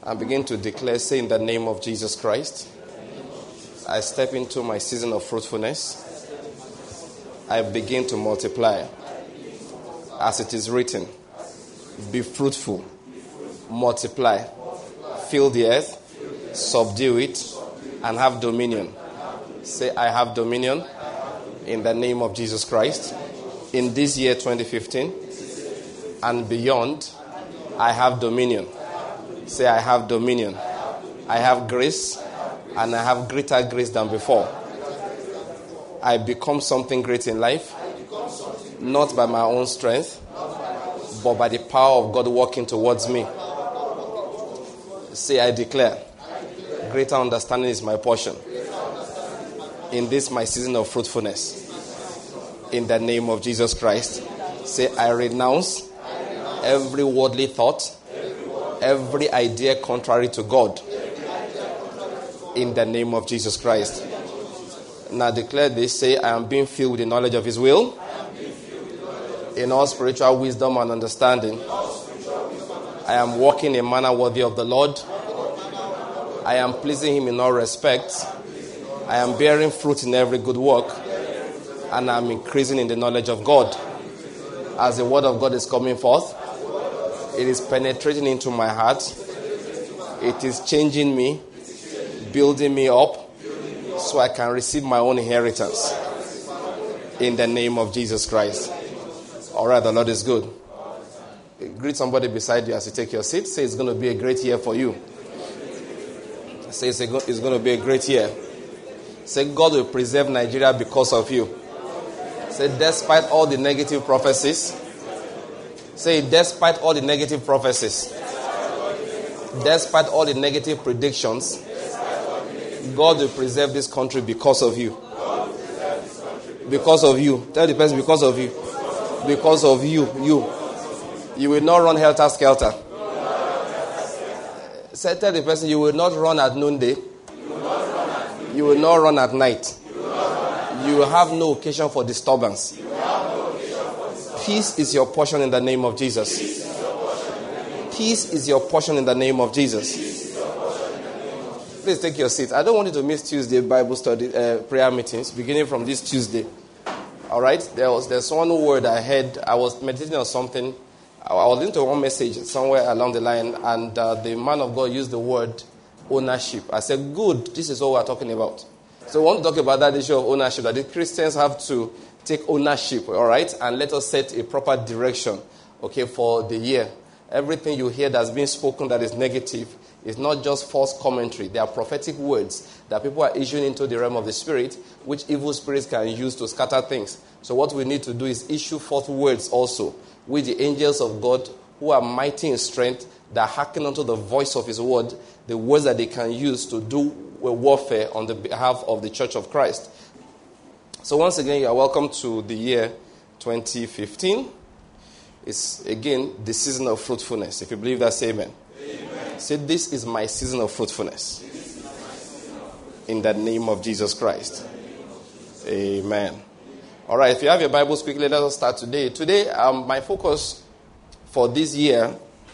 and begin to declare, say, in the name of Jesus Christ, I step into my season of fruitfulness. I begin to multiply. As it is written, be fruitful, multiply, fill the earth, subdue it, and have dominion. Say, I have dominion in the name of Jesus Christ. In this year 2015 and beyond, I have dominion. Say, I have dominion. I have grace, and I have greater grace than before. I become something great in life, not by my own strength, but by the power of God working towards me. Say, I declare, greater understanding is my portion in this my season of fruitfulness. In the name of Jesus Christ. Say, I renounce every worldly thought, every idea contrary to God. In the name of Jesus Christ. Now declare this. Say, I am being filled with the knowledge of His will, in all spiritual wisdom and understanding. I am walking in a manner worthy of the Lord. I am pleasing Him in all respects. I am bearing fruit in every good work, and I am increasing in the knowledge of God. As the word of God is coming forth, it is penetrating into my heart. It is changing me, building me up, so I can receive my own inheritance. In the name of Jesus Christ. All right, the Lord is good. Greet somebody beside you as you take your seat. Say, it's going to be a great year for you. Say, it's going to be a great year. Say, God will preserve Nigeria because of you. Say, despite all the negative prophecies. Say, despite all the negative prophecies. Despite all the negative predictions, God will preserve this country because of you. Because of you. Tell the person, because of you. Because of you. You will not run helter-skelter. Say, tell the person, you will not run at noonday. You will not run at night. You will have no occasion for disturbance. Peace is your portion in the name of Jesus. Peace is your portion in the name of Jesus. Please take your seat. I don't want you to miss Tuesday Bible study prayer meetings beginning from this Tuesday. All right? There's one word I heard. I was meditating on something. I was into one message somewhere along the line, and the man of God used the word ownership. I said, good, this is what we're talking about. So we want to talk about that issue of ownership, that the Christians have to take ownership, all right? And let us set a proper direction, okay, for the year. Everything you hear that's being spoken that is negative is not just false commentary. They are prophetic words that people are issuing into the realm of the spirit, which evil spirits can use to scatter things. So what we need to do is issue forth words also, with the angels of God who are mighty in strength, that hearken unto the voice of His word, the words that they can use to do warfare on the behalf of the Church of Christ. So once again, you are welcome to the year 2015. It's, again, the season of fruitfulness. If you believe that, say amen. Amen. Say, this is my season of fruitfulness. In the name of Jesus Christ. Amen. All right, if you have your Bibles quickly, let us start today. Today, my focus for this year,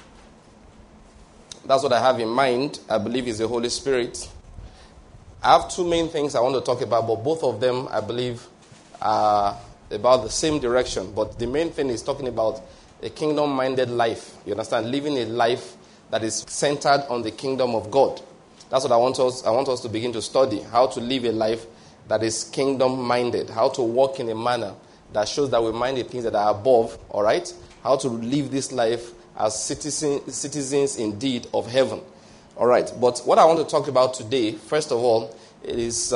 that's what I have in mind, I believe, is the Holy Spirit. I have two main things I want to talk about, but both of them, I believe, are about the same direction. But the main thing is talking about a kingdom-minded life. You understand? Living a life that is centered on the kingdom of God. That's what I want us to begin to study. How to live a life that is kingdom-minded. How to walk in a manner that shows that we mind the things that are above. All right? How to live this life as citizens indeed of heaven. All right. But what I want to talk about today, first of all, is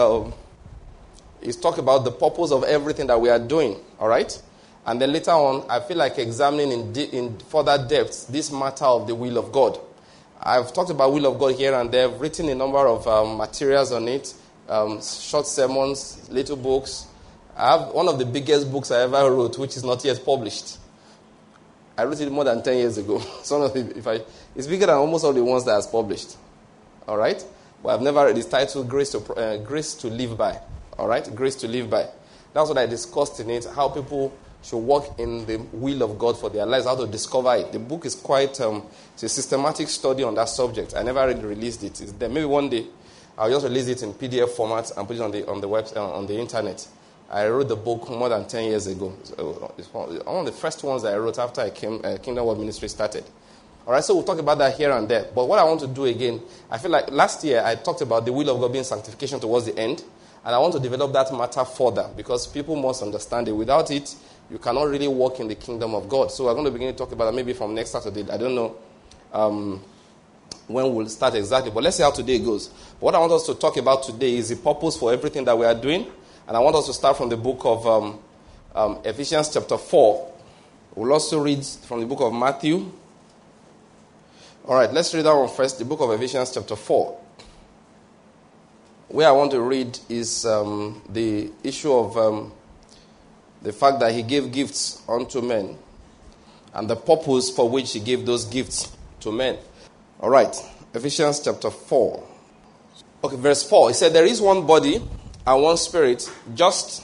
talk about the purpose of everything that we are doing. All right? And then later on, I feel like examining in further depth this matter of the will of God. I've talked about will of God here and there. I've written a number of materials on it, short sermons, little books. I have one of the biggest books I ever wrote, which is not yet published. I wrote it more than 10 years ago. It's bigger than almost all the ones that are published. All right? But I've never read it. It's titled Grace to Live By. All right? Grace to Live By. That's what I discussed in it, how people should walk in the will of God for their lives, how to discover it. The book is quite it's a systematic study on that subject. I never really released it. It's there. Maybe one day I'll just release it in PDF format and put it on the web on the internet. I wrote the book more than 10 years ago. So it's one of the first ones that I wrote after I came Kingdom World Ministry started. All right, so we'll talk about that here and there. But what I want to do again, I feel like last year I talked about the will of God being sanctification towards the end. And I want to develop that matter further because people must understand it. Without it, you cannot really walk in the kingdom of God. So we're going to begin to talk about that maybe from next Saturday. I don't know when we'll start exactly, but let's see how today goes. But what I want us to talk about today is the purpose for everything that we are doing. And I want us to start from the book of Ephesians chapter 4. We'll also read from the book of Matthew. All right, let's read that one first, the book of Ephesians chapter 4. Where I want to read is the issue of the fact that he gave gifts unto men and the purpose for which he gave those gifts to men. All right, Ephesians chapter 4. Okay, verse 4. He said, there is one body and one spirit, just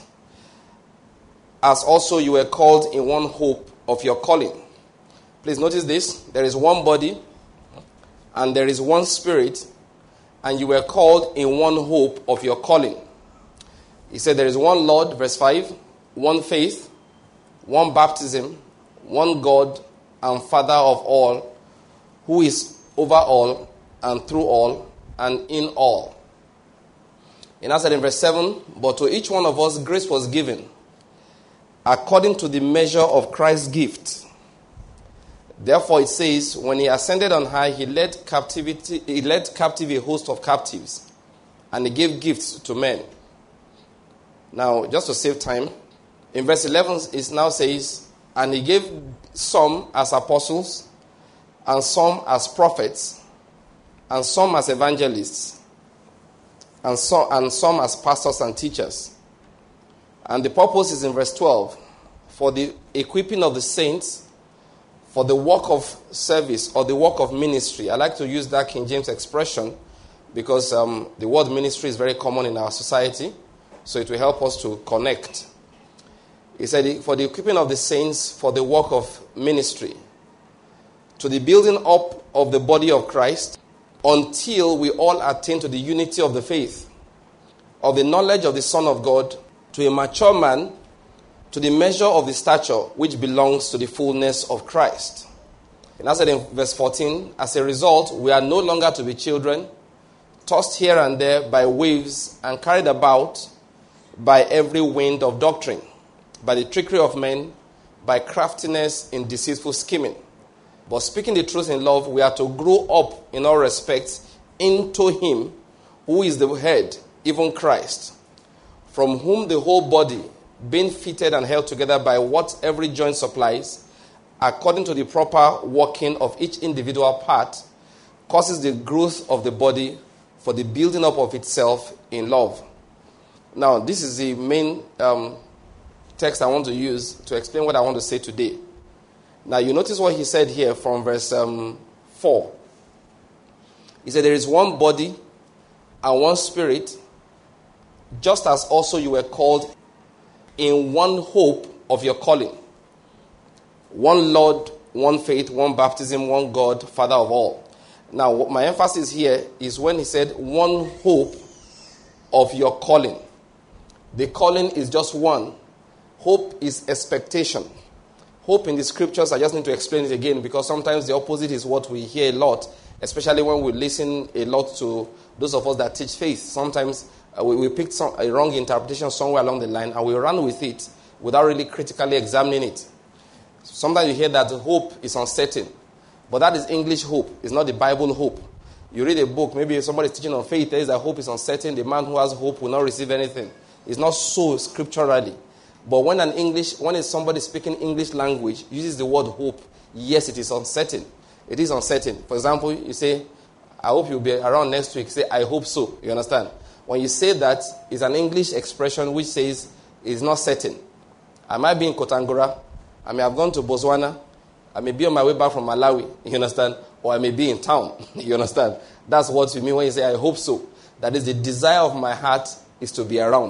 as also you were called in one hope of your calling. Please notice this. There is one body and there is one spirit, and you were called in one hope of your calling. He said there is one Lord, verse 5, one faith, one baptism, one God and Father of all, who is over all and through all and in all. And I said in verse 7, but to each one of us grace was given according to the measure of Christ's gift. Therefore it says, when he ascended on high, he led captive a host of captives, and he gave gifts to men. Now, just to save time, in verse 11 it now says, and he gave some as apostles, and some as prophets, and some as evangelists, and some as pastors and teachers. And the purpose is in verse 12, for the equipping of the saints, for the work of service or the work of ministry. I like to use that King James expression because the word ministry is very common in our society, so it will help us to connect. He said, for the equipping of the saints, for the work of ministry, to the building up of the body of Christ, until we all attain to the unity of the faith, of the knowledge of the Son of God, to a mature man, to the measure of the stature which belongs to the fullness of Christ. And as I said in verse 14, as a result, we are no longer to be children, tossed here and there by waves and carried about by every wind of doctrine, by the trickery of men, by craftiness in deceitful scheming. But speaking the truth in love, we are to grow up in all respects into him who is the head, even Christ, from whom the whole body, being fitted and held together by what every joint supplies, according to the proper working of each individual part, causes the growth of the body for the building up of itself in love. Now, this is the main text I want to use to explain what I want to say today. Now, you notice what he said here from verse 4. He said, there is one body and one spirit, just as also you were called in one hope of your calling. One Lord, one faith, one baptism, one God, Father of all. Now, my emphasis here is when he said one hope of your calling. The calling is just one. Hope is expectation. Hope in the scriptures, I just need to explain it again because sometimes the opposite is what we hear a lot, especially when we listen a lot to those of us that teach faith. Sometimes we pick a wrong interpretation somewhere along the line and we run with it without really critically examining it. Sometimes you hear that hope is uncertain, but that is English hope. It's not the Bible hope. You read a book, maybe somebody is teaching on faith, there is that hope is uncertain. The man who has hope will not receive anything. It's not so scripturally. But when somebody speaking English language uses the word hope, yes, it is uncertain. It is uncertain. For example, you say, I hope you'll be around next week. Say, I hope so. You understand? When you say that, it's an English expression which says it's not certain. I might be in Kotangora. I may have gone to Botswana. I may be on my way back from Malawi. You understand? Or I may be in town. You understand? That's what you mean when you say, I hope so. That is the desire of my heart is to be around.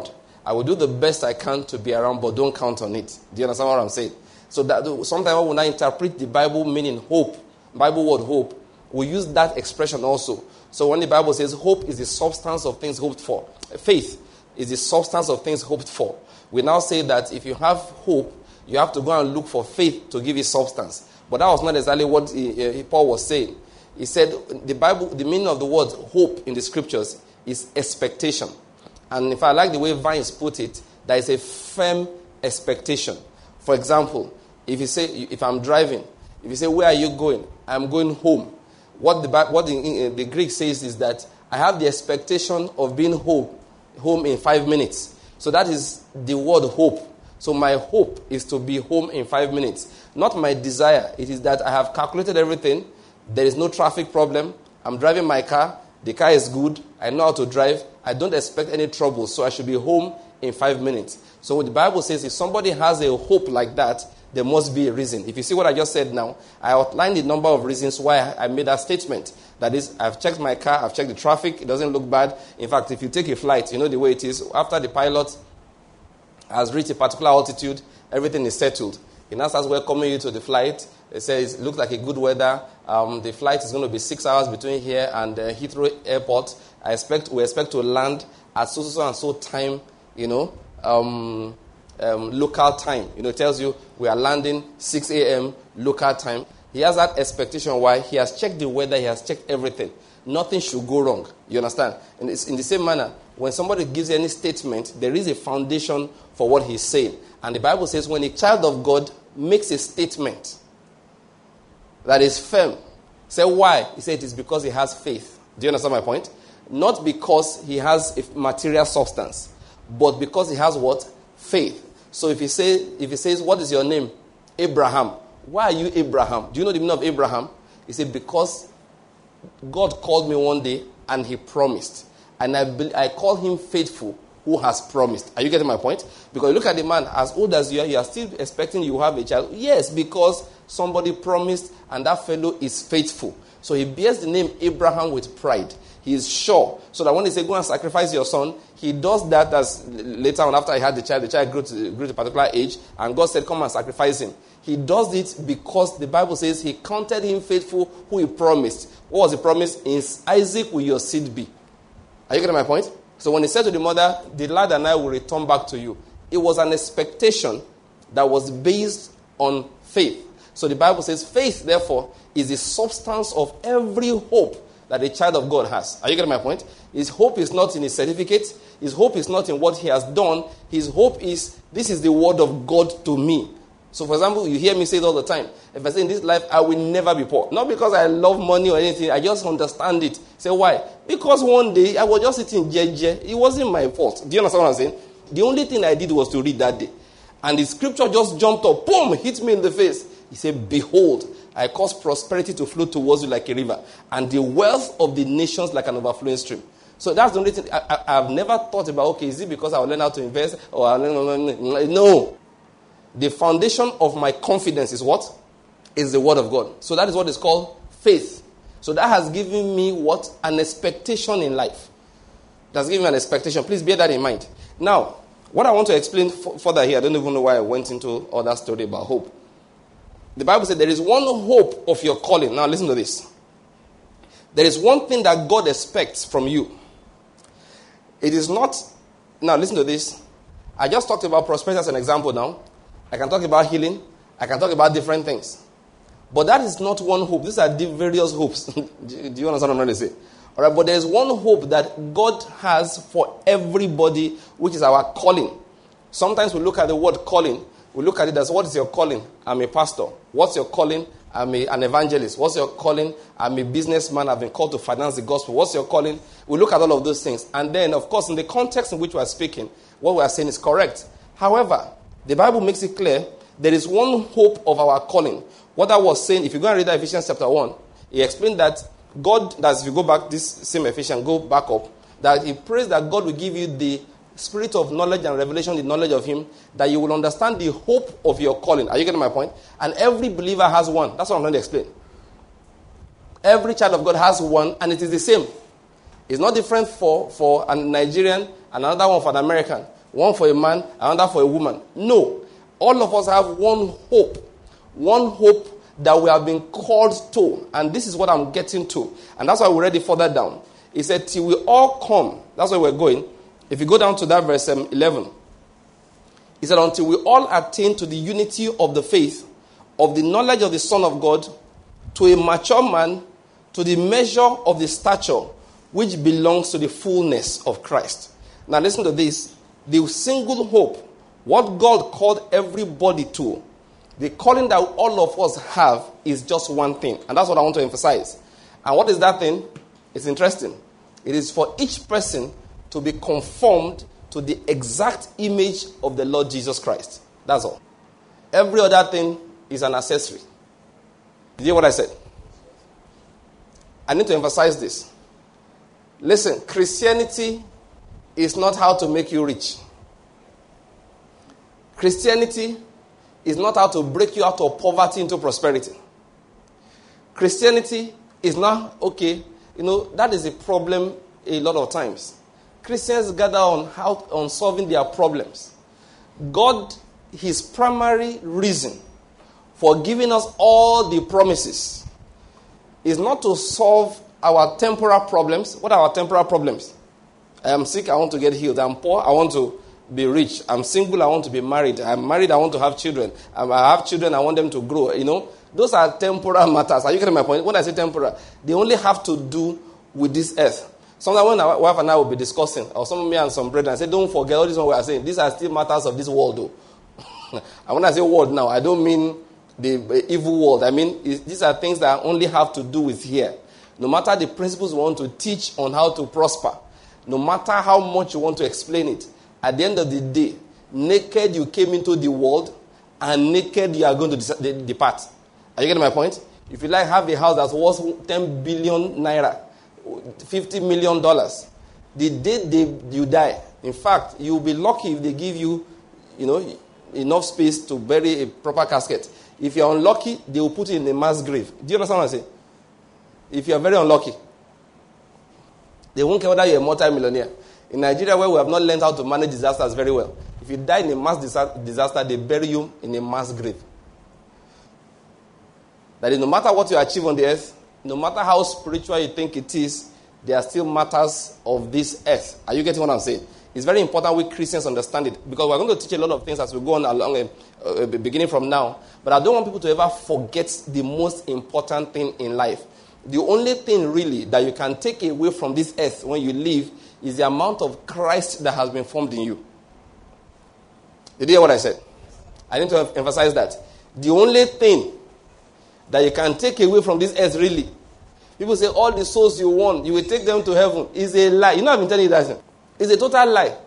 I will do the best I can to be around, but don't count on it. Do you understand what I'm saying? So that sometimes when I interpret the Bible meaning hope, Bible word hope, we use that expression also. So when the Bible says hope is the substance of things hoped for, faith is the substance of things hoped for. We now say that if you have hope, you have to go and look for faith to give it substance. But that was not exactly what Paul was saying. He said the Bible, the meaning of the word hope in the scriptures is expectation. And if I like the way Vines put it, there is a firm expectation. For example, if I'm driving, if you say, where are you going? I'm going home. What the Greek says is that I have the expectation of being home in 5 minutes. So that is the word hope. So my hope is to be home in 5 minutes. Not my desire. It is that I have calculated everything. There is no traffic problem. I'm driving my car. The car is good. I know how to drive. I don't expect any trouble. So I should be home in 5 minutes. So what the Bible says, if somebody has a hope like that, there must be a reason. If you see what I just said now, I outlined the number of reasons why I made that statement. That is, I've checked my car, I've checked the traffic, it doesn't look bad. In fact, if you take a flight, you know the way it is. After the pilot has reached a particular altitude, everything is settled. He now starts welcoming you to the flight. It says, it looks like a good weather. The flight is going to be 6 hours between here and Heathrow Airport. We expect to land at so and so time, local time. It tells you we are landing 6 a.m. local time. He has that expectation why he has checked the weather, he has checked everything. Nothing should go wrong. You understand? And it's in the same manner, when somebody gives any statement, there is a foundation for what he's saying. And the Bible says when a child of God makes a statement that is firm, say why? He said it is because he has faith. Do you understand my point? Not because he has a material substance, but because he has what? Faith. So if he says, what is your name? Abraham. Why are you Abraham? Do you know the meaning of Abraham? He said, because God called me one day and he promised. And I call him faithful who has promised. Are you getting my point? Because you look at the man, as old as you are still expecting you have a child. Yes, because somebody promised and that fellow is faithful. So he bears the name Abraham with pride. He is sure. So that when they say, go and sacrifice your son, he does that as later on after he had the child grew to a particular age, and God said, come and sacrifice him. He does it because the Bible says he counted him faithful who he promised. What was the promise? In Isaac will your seed be. Are you getting my point? So when he said to the mother, the lad and I will return back to you, it was an expectation that was based on faith. So the Bible says faith, therefore, is the substance of every hope that a child of God has. Are you getting my point? His hope is not in his certificate. His hope is not in what he has done. His hope is, this is the word of God to me. So for example, you hear me say it all the time. If I say in this life, I will never be poor. Not because I love money or anything. I just understand it. Say why? Because one day I was just sitting jeje. It wasn't my fault. Do you understand what I'm saying? The only thing I did was to read that day. And the scripture just jumped up. Boom! Hit me in the face. He said, behold, I cause prosperity to flow towards you like a river, and the wealth of the nations like an overflowing stream. So that's the only thing. I've never thought about, okay, is it because I will learn how to invest? Or I'll learn, no. The foundation of my confidence is what? Is the word of God. So that is what is called faith. So that has given me what? An expectation in life. That's given me an expectation. Please bear that in mind. Now, what I want to explain further here, I don't even know why I went into all that story about hope. The Bible said there is one hope of your calling. Now listen to this. There is one thing that God expects from you. It is not... Now listen to this. I just talked about prosperity as an example now. I can talk about healing. I can talk about different things. But that is not one hope. These are various hopes. Do you understand what I'm trying to say? All right, but there is one hope that God has for everybody, which is our calling. Sometimes we look at the word calling. We look at it as, what is your calling? I'm a pastor. What's your calling? I'm an evangelist. What's your calling? I'm a businessman. I've been called to finance the gospel. What's your calling? We look at all of those things. And then, of course, in the context in which we are speaking, what we are saying is correct. However, the Bible makes it clear there is one hope of our calling. What I was saying, if you go and read Ephesians chapter 1, he explained that God, that if you go back, this same Ephesians, go back up, that he prays that God will give you the spirit of knowledge and revelation, the knowledge of him, that you will understand the hope of your calling. Are you getting my point? And every believer has one. That's what I'm trying to explain. Every child of God has one, and it is the same. It's not different for a Nigerian and another one for an American. one for a man, another for a woman. No. All of us have one hope. One hope that we have been called to. And this is what I'm getting to. And that's why we read it further down. He said, till we all come. That's where we're going. If you go down to that verse 11. He said, until we all attain to the unity of the faith, of the knowledge of the Son of God, to a mature man, to the measure of the stature which belongs to the fullness of Christ. Now listen to this. The single hope, what God called everybody to, the calling that all of us have is just one thing. And that's what I want to emphasize. And what is that thing? It's interesting. It is for each person to be conformed to the exact image of the Lord Jesus Christ. That's all. Every other thing is an accessory. Did you hear what I said? I need to emphasize this. Listen, Christianity is not how to make you rich. Christianity is not how to break you out of poverty into prosperity. Christianity is not, okay, that is a problem a lot of times. Christians gather on solving their problems. God, his primary reason for giving us all the promises is not to solve our temporal problems. What are our temporal problems? I am sick, I want to get healed. I'm poor, I want to be rich. I'm single, I want to be married. I'm married, I want to have children. I have children, I want them to grow. Those are temporal matters. Are you getting my point? When I say temporal, they only have to do with this earth. Sometimes when my wife and I will be discussing, or some of me and some brethren, I say, don't forget all this one we are saying. These are still matters of this world, though. And when I say world now, I don't mean the evil world. I mean, these are things that only have to do with here. No matter the principles we want to teach on how to prosper, no matter how much you want to explain it, at the end of the day, naked you came into the world, and naked you are going to depart. Are you getting my point? If you have a house that's worth 10 billion naira, $50 million, the day you die, in fact, you'll be lucky if they give you, enough space to bury a proper casket. If you're unlucky, they will put you in a mass grave. Do you understand what I'm saying? If you're very unlucky, they won't care whether you're a multi-millionaire. In Nigeria, where we have not learned how to manage disasters very well, if you die in a mass disaster, they bury you in a mass grave. That is, no matter what you achieve on the earth, no matter how spiritual you think it is, there are still matters of this earth. Are you getting what I'm saying? It's very important we Christians understand it, because we're going to teach a lot of things as we go on along, beginning from now. But I don't want people to ever forget the most important thing in life. The only thing really that you can take away from this earth when you leave is the amount of Christ that has been formed in you. Did you hear what I said? I need to emphasize that. The only thing that you can take away from this earth really, people say all the souls you want, you will take them to heaven, is a lie. I've been telling you that. It's a total lie.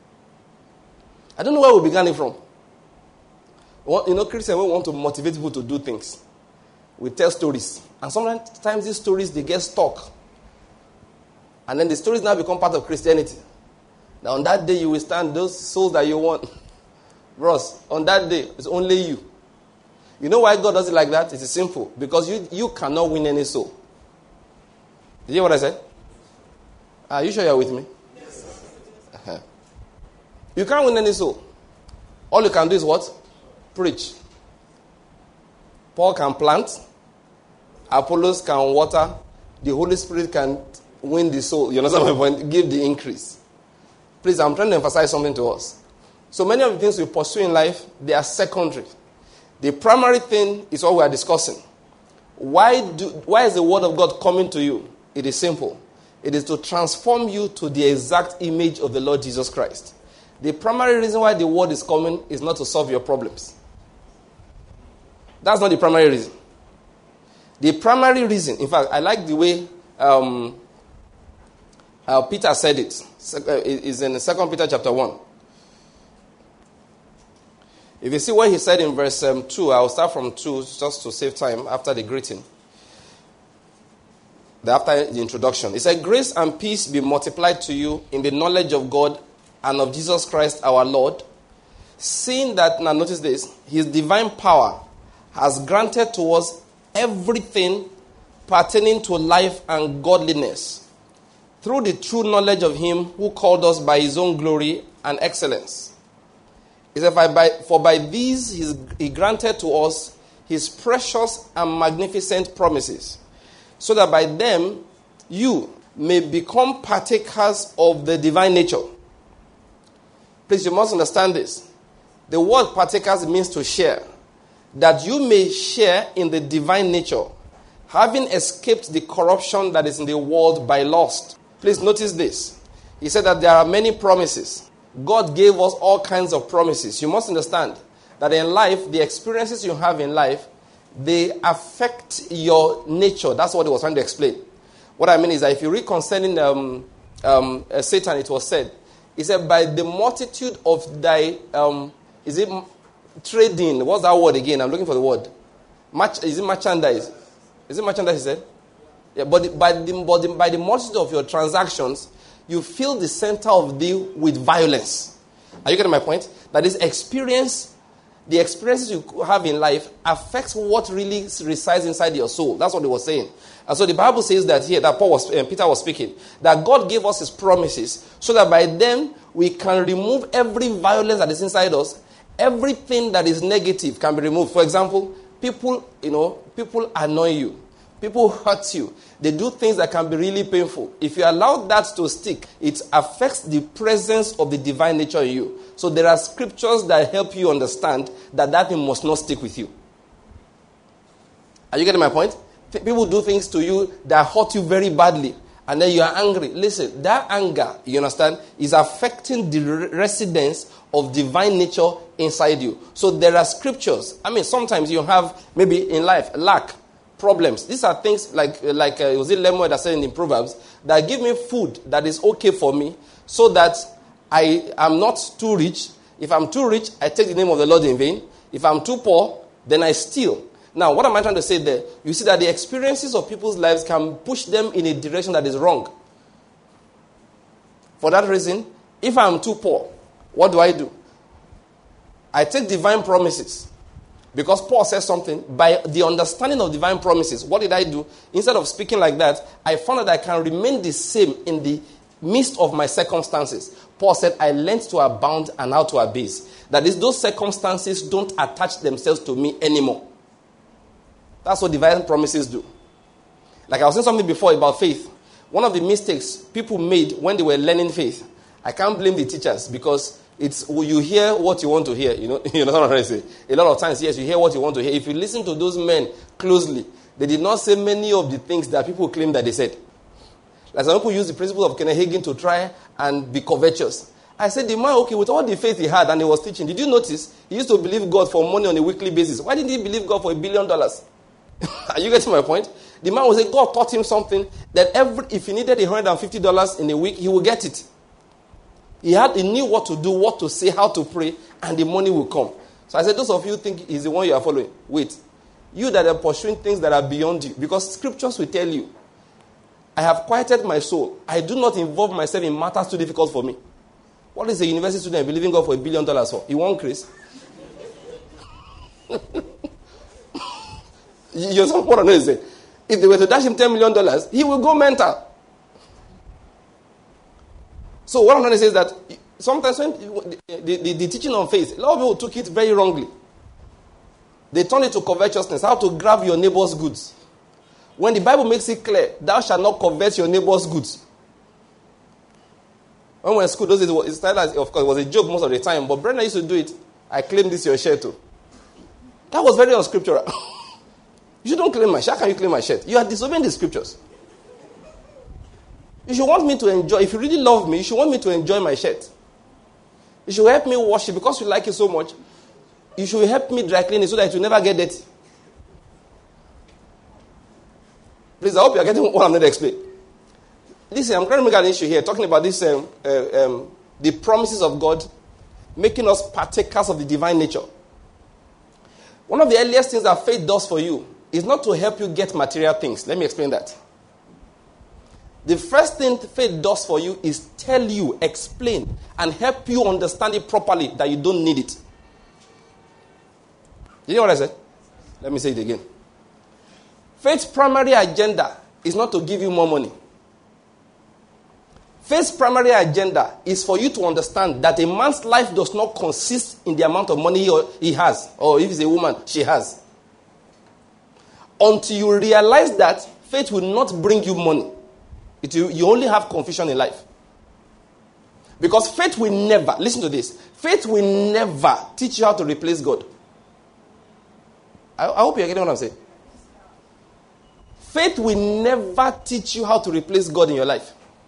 I don't know where we began it from. Christians, we want to motivate people to do things. We tell stories. And sometimes these stories, they get stuck. And then the stories now become part of Christianity. Now on that day, you will stand those souls that you want. Bros, on that day, it's only you. You know why God does it like that? It's simple. Because you cannot win any soul. Did you hear what I said? Are you sure you're with me? Yes. You can't win any soul. All you can do is what? Preach. Paul can plant. Apollos can water. The Holy Spirit can win the soul. You understand my point? Give the increase. Please, I'm trying to emphasize something to us. So many of the things we pursue in life, they are secondary. The primary thing is what we are discussing. Why is the word of God coming to you? It is simple. It is to transform you to the exact image of the Lord Jesus Christ. The primary reason why the word is coming is not to solve your problems. That's not the primary reason. The primary reason, in fact, I like the way Peter said it. It's in 2 Peter chapter 1. If you see what he said in verse 2, I'll start from 2 just to save time after the greeting. After the introduction. He said, grace and peace be multiplied to you in the knowledge of God and of Jesus Christ our Lord, seeing that, now notice this, his divine power has granted to us everything pertaining to life and godliness through the true knowledge of him who called us by his own glory and excellence. He said, for by these he granted to us his precious and magnificent promises, so that by them you may become partakers of the divine nature. Please, you must understand this. The word partakers means to share. That you may share in the divine nature, having escaped the corruption that is in the world by lust. Please notice this. He said that there are many promises. God gave us all kinds of promises. You must understand that in life, the experiences you have in life, they affect your nature. That's what he was trying to explain. What I mean is that if you read concerning Satan, it was said, he said, by the multitude of thy, trading, what's that word again? I'm looking for the word. Is it merchandise? Is it merchandise, he said? Yeah, but by the multitude of your transactions, you fill the center of thee with violence. Are you getting my point? That is the experiences you have in life affects what really resides inside your soul. That's what he was saying. And so the Bible says that here, that Peter was speaking, that God gave us his promises so that by them we can remove every violence that is inside us. Everything that is negative can be removed. For example, people annoy you. People hurt you. They do things that can be really painful. If you allow that to stick, it affects the presence of the divine nature in you. So there are scriptures that help you understand that thing must not stick with you. Are you getting my point? People do things to you that hurt you very badly, and then you are angry. Listen, that anger, you understand, is affecting the residence of divine nature inside you. So there are scriptures. I mean, sometimes you have, maybe in life, lack, problems. These are things like was it Lemuel that said in Proverbs, that give me food that is okay for me, so that I am not too rich. If I'm too rich, I take the name of the Lord in vain. If I'm too poor, then I steal. Now, what am I trying to say there? You see that the experiences of people's lives can push them in a direction that is wrong. For that reason, if I'm too poor, what do? I take divine promises. Because Paul says something, by the understanding of divine promises, what did I do? Instead of speaking like that, I found that I can remain the same in the midst of my circumstances. Paul said, I learned to abound and how to abase. That is, those circumstances don't attach themselves to me anymore. That's what divine promises do. Like I was saying something before about faith. One of the mistakes people made when they were learning faith, I can't blame the teachers, because it's you hear what you want to hear. You know what I'm trying to say? A lot of times, yes, you hear what you want to hear. If you listen to those men closely, they did not say many of the things that people claim that they said. Like some people use the principle of Kenneth Hagin to try and be covetous. I said, the man, okay, with all the faith he had and he was teaching, did you notice he used to believe God for money on a weekly basis? Why didn't he believe God for $1 billion? Are you getting my point? The man was saying God taught him something that if he needed $150 in a week, he would get it. He knew what to do, what to say, how to pray, and the money will come. So I said, those of you think he's the one you are following. Wait. You that are pursuing things that are beyond you. Because scriptures will tell you, I have quieted my soul. I do not involve myself in matters too difficult for me. What is a university student believing God for $1 billion for? He won't increase. You know what I'm saying? If they were to dash him $10 million, he will go mental. So what I'm trying to say is that sometimes when the teaching on faith, a lot of people took it very wrongly. They turned it to covetousness, how to grab your neighbor's goods. When the Bible makes it clear, thou shalt not covet your neighbor's goods. When we were in school, those days, of course, it was a joke most of the time, but Brenda used to do it. I claim this your shirt too. That was very unscriptural. You don't claim my shirt. How can you claim my shirt? You are disobeying the scriptures. You should want me to enjoy. If you really love me, you should want me to enjoy my shirt. You should help me wash it because you like it so much. You should help me dry clean it so that it will never get dirty. Please, I hope you are getting what I'm going to explain. Listen, I'm trying to make an issue here, talking about this, the promises of God, making us partakers of the divine nature. One of the earliest things that faith does for you is not to help you get material things. Let me explain that. The first thing faith does for you is tell you, explain, and help you understand it properly that you don't need it. You know what I said? Let me say it again. Faith's primary agenda is not to give you more money. Faith's primary agenda is for you to understand that a man's life does not consist in the amount of money he has, or if he's a woman, she has. Until you realize that faith will not bring you money. You only have confusion in life. Because faith will never, listen to this, faith will never teach you how to replace God. I hope you're getting what I'm saying. Faith will never teach you how to replace God in your life.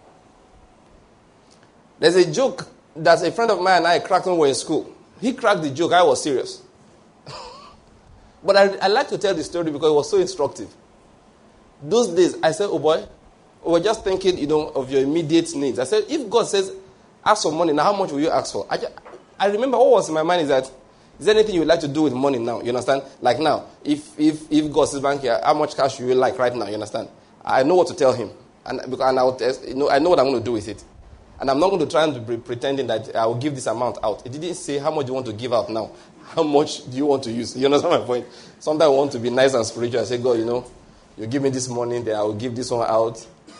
There's a joke that a friend of mine and I cracked when we were in school. He cracked the joke. I was serious. But I like to tell the story because it was so instructive. Those days, I said, oh boy, we were just thinking, of your immediate needs. I said, if God says, ask for money, now how much will you ask for? I remember what was in my mind is that, is there anything you would like to do with money now? You understand? Like now, if God says bank here, how much cash you will like right now? You understand? I know what to tell him. And I know what I'm going to do with it. And I'm not going to try and be pretending that I will give this amount out. It didn't say how much you want to give out now. How much do you want to use? You understand my point? Sometimes I want to be nice and spiritual. I say, God, you give me this money, then I will give this one out.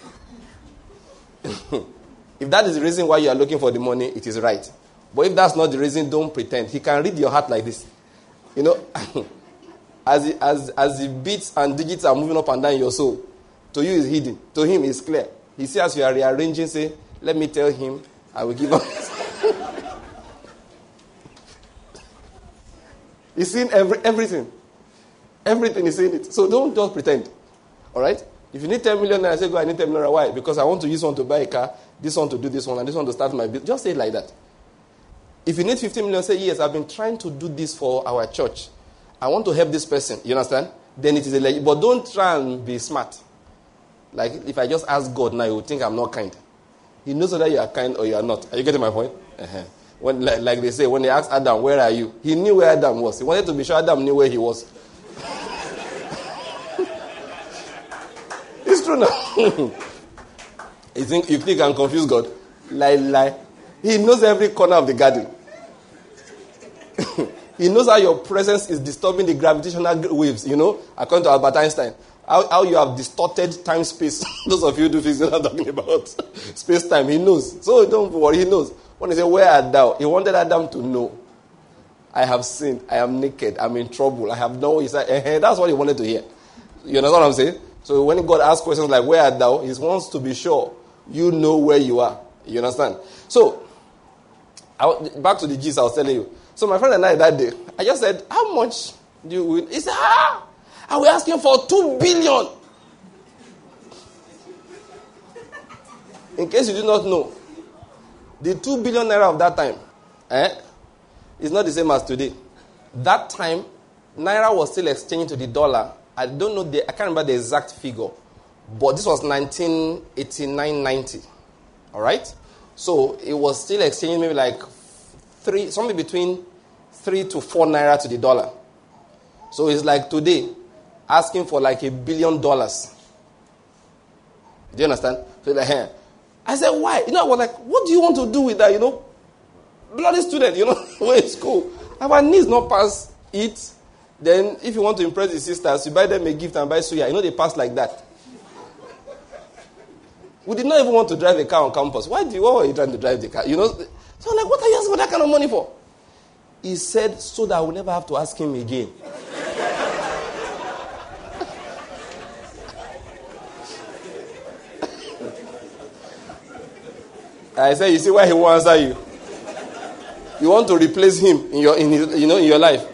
If that is the reason why you are looking for the money, it is right. But if that's not the reason, don't pretend. He can read your heart like this. As the beats and digits are moving up and down in your soul, to you is hidden. To him is clear. He sees as you are rearranging, say, let me tell him, I will give up. He's seen everything. Everything is in it. So don't just pretend. All right? If you need 10 million, I say, go, I need 10 million. Why? Because I want to use one to buy a car, this one to do this one, and this one to start my business. Just say it like that. If you need 15 million, say, yes, I've been trying to do this for our church. I want to help this person. You understand? Then it is a legend. But don't try and be smart. Like, if I just ask God now, he will think I'm not kind. He knows whether you are kind or you are not. Are you getting my point? Uh-huh. When, like they say, when they asked Adam, where are you? He knew where Adam was. He wanted to be sure Adam knew where he was. It's true now. You think you can confuse God? Lie. He knows every corner of the garden. He knows how your presence is disturbing the gravitational waves, according to Albert Einstein. How you have distorted time-space. Those of you who do physics are talking about space-time. He knows. So don't worry, he knows. When he said, where art thou? He wanted Adam to know. I have sinned. I am naked. I'm in trouble. I have no... He said, that's what he wanted to hear. You understand what I'm saying? So when God asks questions like, where art thou? He wants to be sure you know where you are. You understand? So, back to the gist I was telling you. So my friend and I that day, I just said, how much do you win? He said, are we asking for 2 billion? In case you do not know, the 2 billion naira of that time is not the same as today. That time, naira was still exchanging to the dollar. I don't know, I can't remember the exact figure. But this was 1989-90. All right? So it was still exchanging maybe like something between 3 to 4 naira to the dollar. So it's like today, asking for like $1 billion. Do you understand? So like, I said, why? I was like, what do you want to do with that? Bloody student, we're in school. Our needs not pass it. Then if you want to impress the sisters, you buy them a gift and buy suya. They pass like that. We did not even want to drive a car on campus. Why were you trying to drive the car? So I'm like, what are you asking for that kind of money for? He said, so that I will never have to ask him again. I said, you see why he won't answer you? You want to replace him in your life.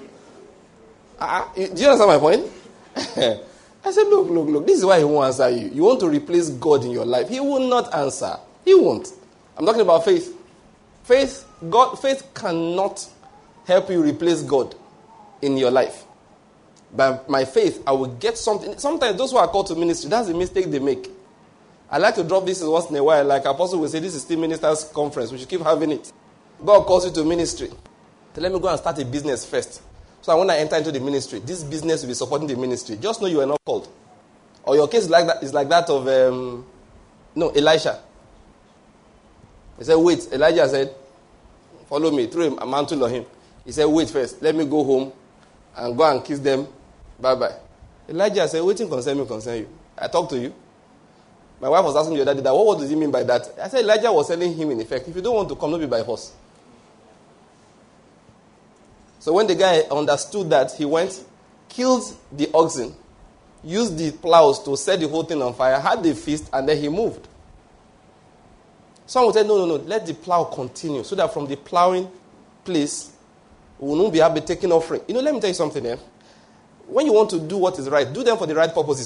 Do you understand my point? I said, look, this is why he won't answer you. You want to replace God in your life. He will not answer. He won't. I'm talking about faith. Faith cannot help you replace God in your life. By my faith, I will get something. Sometimes those who are called to ministry, that's the mistake they make. I like to drop this once in a while. Like Apostle will say, this is still ministers' conference. We should keep having it. God calls you to ministry. So let me go and start a business first. So when I enter into the ministry, this business will be supporting the ministry. Just know you are not called. Or your case is like that of Elisha. He said, wait. Elijah said, follow me. Threw a mantle on him. He said, wait first. Let me go home and go and kiss them. Bye-bye. Elijah said, waiting concern me, concern you. I talk to you. My wife was asking the other day that, what does he mean by that? I said Elijah was telling him in effect, if you don't want to come, don't be by force. So when the guy understood that, he went, killed the oxen, used the plows to set the whole thing on fire, had the feast, and then he moved. Some would say, no, let the plow continue, so that from the plowing place, we will not be able to take an offering. Let me tell you something here. When you want to do what is right, do them for the right purposes.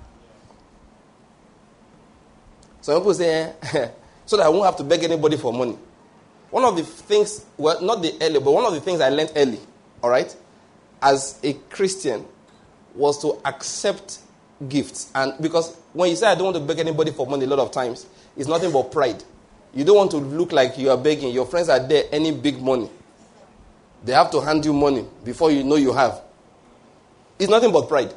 Some people say, so that I won't have to beg anybody for money. One of the things, well, not the early, but one of the things I learned early, all right, as a Christian, was to accept gifts. And because when you say, I don't want to beg anybody for money, a lot of times, it's nothing but pride. You don't want to look like you are begging. Your friends are there, any big money. They have to hand you money before you know you have. It's nothing but pride.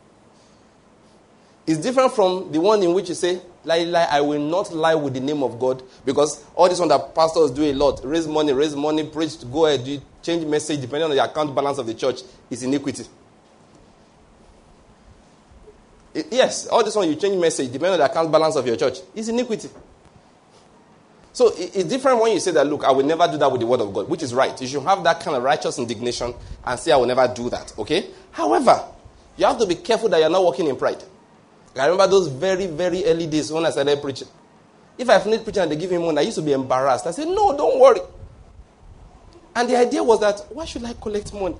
It's different from the one in which you say, lie, I will not lie with the name of God. Because all this one that pastors do a lot, raise money, preach, go ahead, change message depending on the account balance of the church, is iniquity. Yes, all this one you change message depending on the account balance of your church, is iniquity. So it's different when you say that, look, I will never do that with the word of God, which is right. You should have that kind of righteous indignation and say, I will never do that, okay? However, you have to be careful that you're not walking in pride. I remember those very, very early days when I started preaching. If I finished preaching and they give me money, I used to be embarrassed. I said, no, don't worry. And the idea was that, why should I collect money?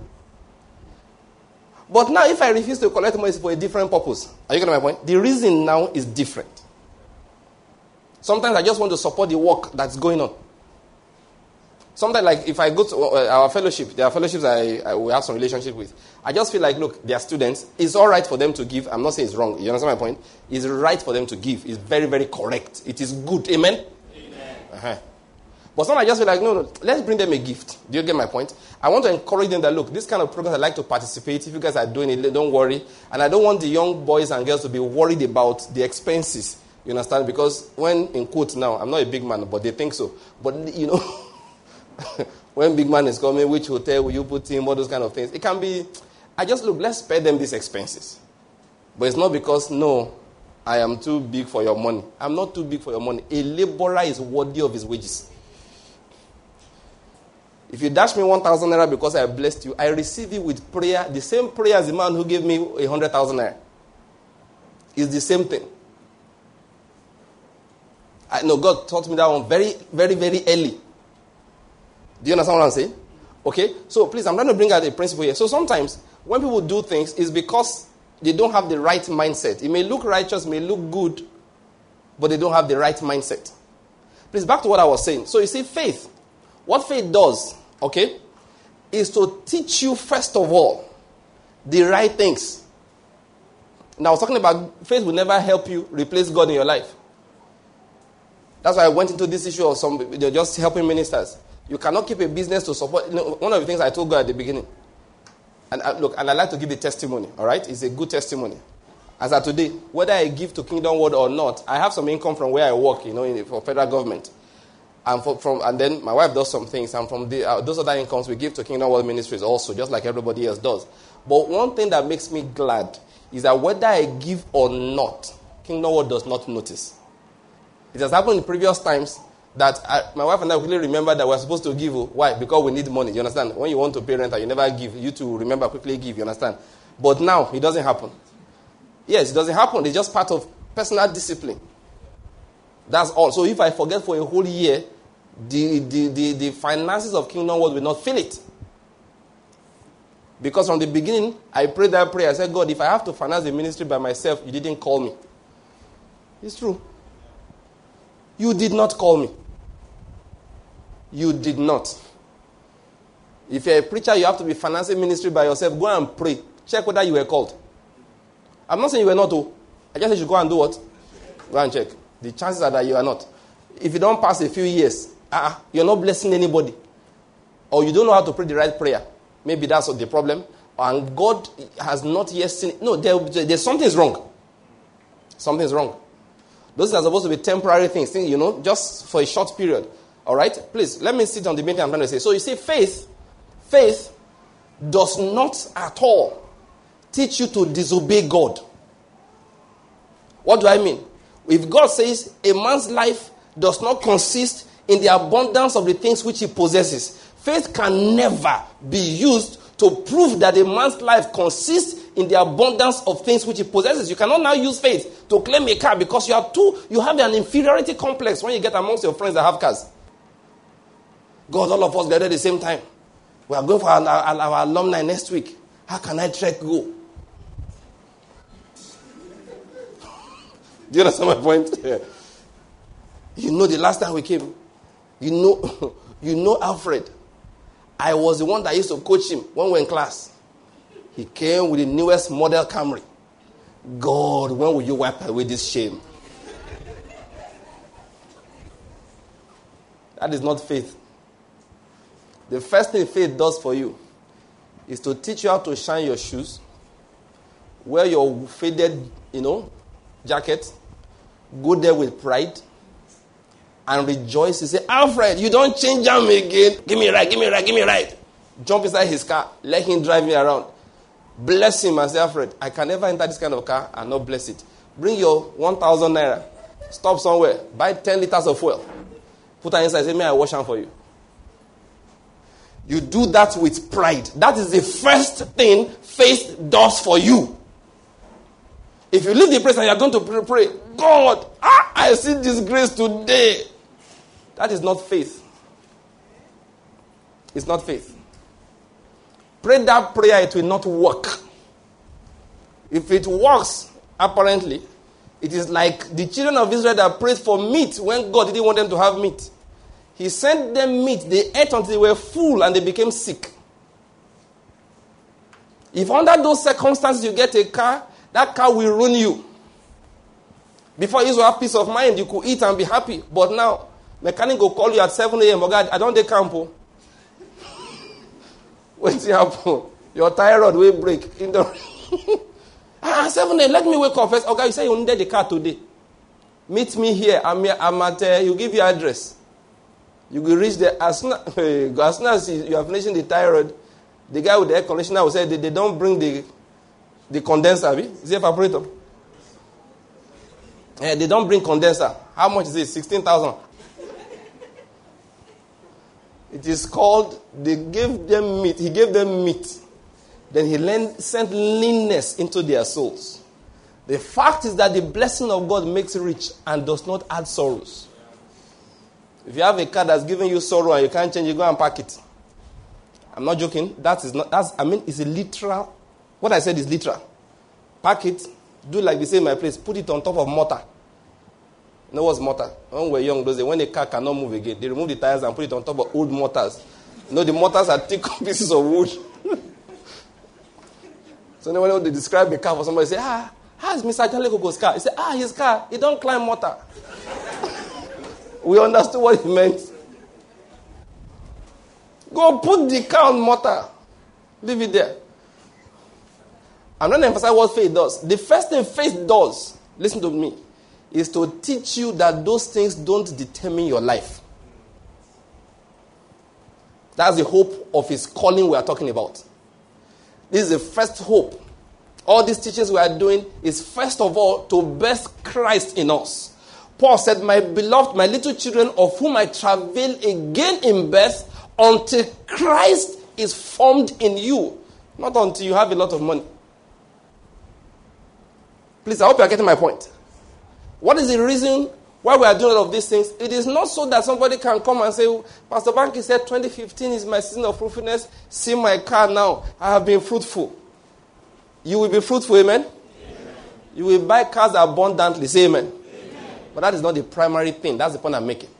But now if I refuse to collect money, it's for a different purpose. Are you getting my point? The reason now is different. Sometimes I just want to support the work that's going on. Sometimes, like, if I go to our fellowship, there are fellowships we have some relationship with. I just feel like, look, they are students. It's all right for them to give. I'm not saying it's wrong. You understand my point? It's right for them to give. It's very, very correct. It is good. Amen? Amen. Uh-huh. But sometimes I just feel like, no, let's bring them a gift. Do you get my point? I want to encourage them that, look, this kind of program, I like to participate. If you guys are doing it, don't worry. And I don't want the young boys and girls to be worried about the expenses. You understand? Because when, in quotes now, I'm not a big man, but they think so. But, when big man is coming, which hotel will you put him, all those kind of things. It can be, let's spare them these expenses. But it's not because, no, I am too big for your money. I'm not too big for your money. A laborer is worthy of his wages. If you dash me 1,000 naira because I blessed you, I receive it with prayer, the same prayer as the man who gave me 100,000 naira. It's the same thing. I know God taught me that one very, very, very early. Do you understand what I'm saying? Okay? So please, I'm trying to bring out a principle here. So sometimes when people do things, it's because they don't have the right mindset. It may look righteous, may look good, but they don't have the right mindset. Please, back to what I was saying. So you see, faith. What faith does, okay, is to teach you, first of all, the right things. Now, I was talking about faith will never help you replace God in your life. That's why I went into this issue of they're just helping ministers. You cannot keep a business to support. One of the things I told God at the beginning, and I like to give the testimony, all right? It's a good testimony. As of today, whether I give to Kingdom World or not, I have some income from where I work, for federal government. And then my wife does some things, and from those other incomes we give to Kingdom World Ministries also, just like everybody else does. But one thing that makes me glad is that whether I give or not, Kingdom World does not notice. It has happened in previous times that my wife and I quickly remember that we're supposed to give. Why? Because we need money. You understand? When you want to pay rent, you never give. You to remember, quickly give. You understand? But now, it doesn't happen. Yes, it doesn't happen. It's just part of personal discipline. That's all. So if I forget for a whole year, the finances of Kingdom World will not fill it. Because from the beginning, I prayed that prayer. I said, God, if I have to finance the ministry by myself, you didn't call me. It's true. You did not call me. You did not. If you're a preacher, you have to be financing ministry by yourself. Go and pray. Check whether you were called. I'm not saying you were not. I just said you should go and do what? Go and check. The chances are that you are not. If you don't pass a few years, you're not blessing anybody. Or you don't know how to pray the right prayer. Maybe that's the problem. And God has not yet seen it. No, there's something's wrong. Something's wrong. Those are supposed to be temporary things, just for a short period. All right? Please, let me sit on the main thing I'm trying to say. So you see, faith does not at all teach you to disobey God. What do I mean? If God says a man's life does not consist in the abundance of the things which he possesses, faith can never be used to prove that a man's life consists in the abundance of things which he possesses. You cannot now use faith to claim a car because you have an inferiority complex when you get amongst your friends that have cars. God, all of us gathered at the same time. We are going for our alumni next week. How can I trek go? Do you understand my point? Yeah. You know the last time we came, you know Alfred. I was the one that used to coach him when we were in class. He came with the newest model Camry. God, when will you wipe away this shame? That is not faith. The first thing faith does for you is to teach you how to shine your shoes, wear your faded, jacket, go there with pride, and rejoice. He say, Alfred, you don't change them again. Give me a ride. Jump inside his car. Let him drive me around. Bless him and say, Alfred, I can never enter this kind of car and not bless it. Bring your 1,000 naira. Stop somewhere. Buy 10 liters of fuel. Put her inside. Say, may I wash them for you? You do that with pride. That is the first thing faith does for you. If you leave the place and you are going to pray, God, I see this grace today. That is not faith. It's not faith. Pray that prayer, it will not work. If it works, apparently, it is like the children of Israel that prayed for meat when God didn't want them to have meat. He sent them meat. They ate until they were full and they became sick. If under those circumstances you get a car, that car will ruin you. Before you used to have peace of mind, you could eat and be happy. But now, mechanic will call you at 7 a.m. Oh God, I don't take campo. What's happen? Your thyroid will break. In the 7 a.m. Let me wake up first. Okay, you say you needed the car today. Meet me here. I'm at. You give your address. You will reach there as soon as you are finishing the thyroid. The guy with the air conditioner will say they don't bring the condenser. Is it evaporator? They don't bring condenser. How much is it? 16,000. It is called, they gave them meat. He gave them meat. Then he sent leanness into their souls. The fact is that the blessing of God makes rich and does not add sorrows. If you have a car that's giving you sorrow and you can't change it, go and pack it. I'm not joking. It's a literal. What I said is literal. Pack it. Do like they say in my place. Put it on top of mortar. You know what's mortar? When we were young, when a car cannot move again, they remove the tires and put it on top of old mortars. The mortars are thick pieces of wood. So when they describe the car for somebody, they say, how's Mr. Jalekoko's car? He said, his car, he don't climb mortar. We understood what he meant. Go put the car on mortar. Leave it there. I'm not emphasizing what faith does. The first thing faith does, listen to me, is to teach you that those things don't determine your life. That's the hope of his calling we are talking about. This is the first hope. All these teachings we are doing is first of all to birth Christ in us. Paul said, my beloved, my little children, of whom I travail again in birth, until Christ is formed in you. Not until you have a lot of money. Please, I hope you are getting my point. What is the reason why we are doing all of these things? It is not so that somebody can come and say, Pastor Banky said 2015 is my season of fruitfulness. See my car now. I have been fruitful. You will be fruitful, amen? Amen. You will buy cars abundantly. Say amen. Amen. But that is not the primary thing. That's the point I'm making.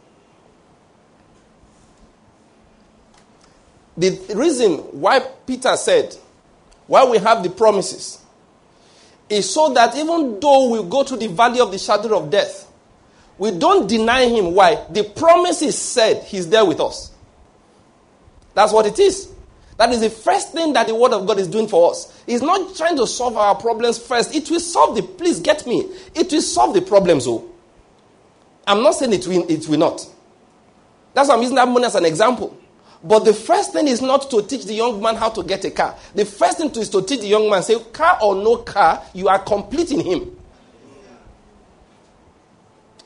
The reason why Peter said, why we have the promises, is so that even though we go through the valley of the shadow of death, we don't deny him. Why? The promise is said, he's there with us. That's what it is. That is the first thing that the word of God is doing for us. He's not trying to solve our problems first. It will solve please get me. It will solve the problems. I'm not saying it will not. That's why I'm using that money as an example. But the first thing is not to teach the young man how to get a car. The first thing is to teach the young man, say, car or no car, you are complete in him.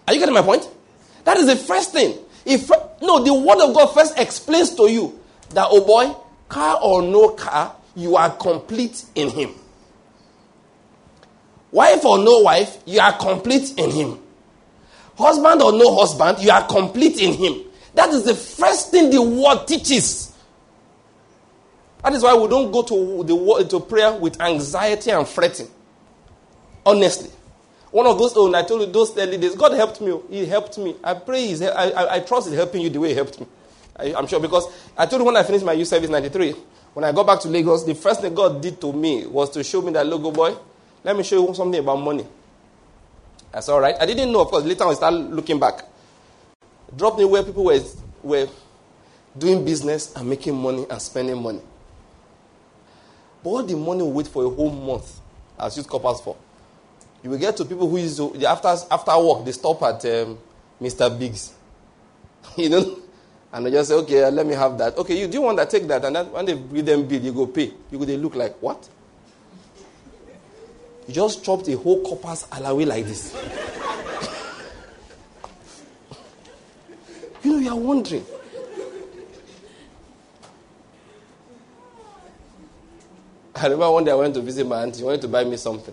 Are you getting my point? That is the first thing. The word of God first explains to you that, oh boy, car or no car, you are complete in him. Wife or no wife, you are complete in him. Husband or no husband, you are complete in him. That is the first thing the word teaches. That is why we don't go to prayer with anxiety and fretting. Honestly. One of those, I told you those early days, God helped me. He helped me. I pray, I trust He's helping you the way He helped me. I'm sure, because I told you when I finished my youth service 93, when I got back to Lagos, the first thing God did to me was to show me that, logo boy, let me show you something about money. That's all right. I didn't know, of course. Later on, I started looking back. Dropped me where people were doing business and making money and spending money. But all the money will wait for a whole month as youth corpers for. You will get to people who is after work, they stop at Mr. Biggs. And they just say, okay, let me have that. Okay, do you want that? Take that. And then when they give them bill, you go pay. They look like, what? You just chopped a whole corpus alawi like this. You are wondering. I remember one day I went to visit my auntie. She wanted to buy me something.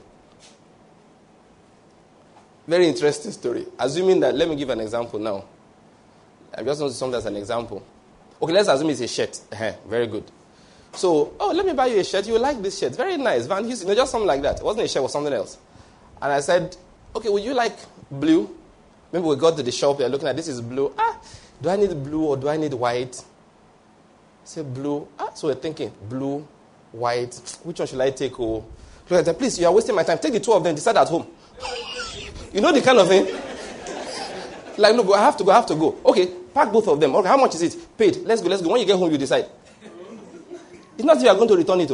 Very interesting story. Assuming that, let me give an example now. I just want to something as an example. Okay, let's assume it's a shirt. Very good. So, let me buy you a shirt. You like this shirt. Very nice. Van Heusen, just something like that. It wasn't a shirt, it was something else. And I said, okay, would you like blue? Maybe we got to the shop, they're looking at, this is blue. Do I need blue or do I need white? I said blue. So we're thinking, blue, white. Which one should I take? Look at them. Please, you are wasting my time. Take the two of them, decide at home. You know the kind of thing? Like, no, I have to go. Okay, pack both of them. Okay, how much is it? Paid. Let's go. When you get home, you decide. It's not if you are going to return it.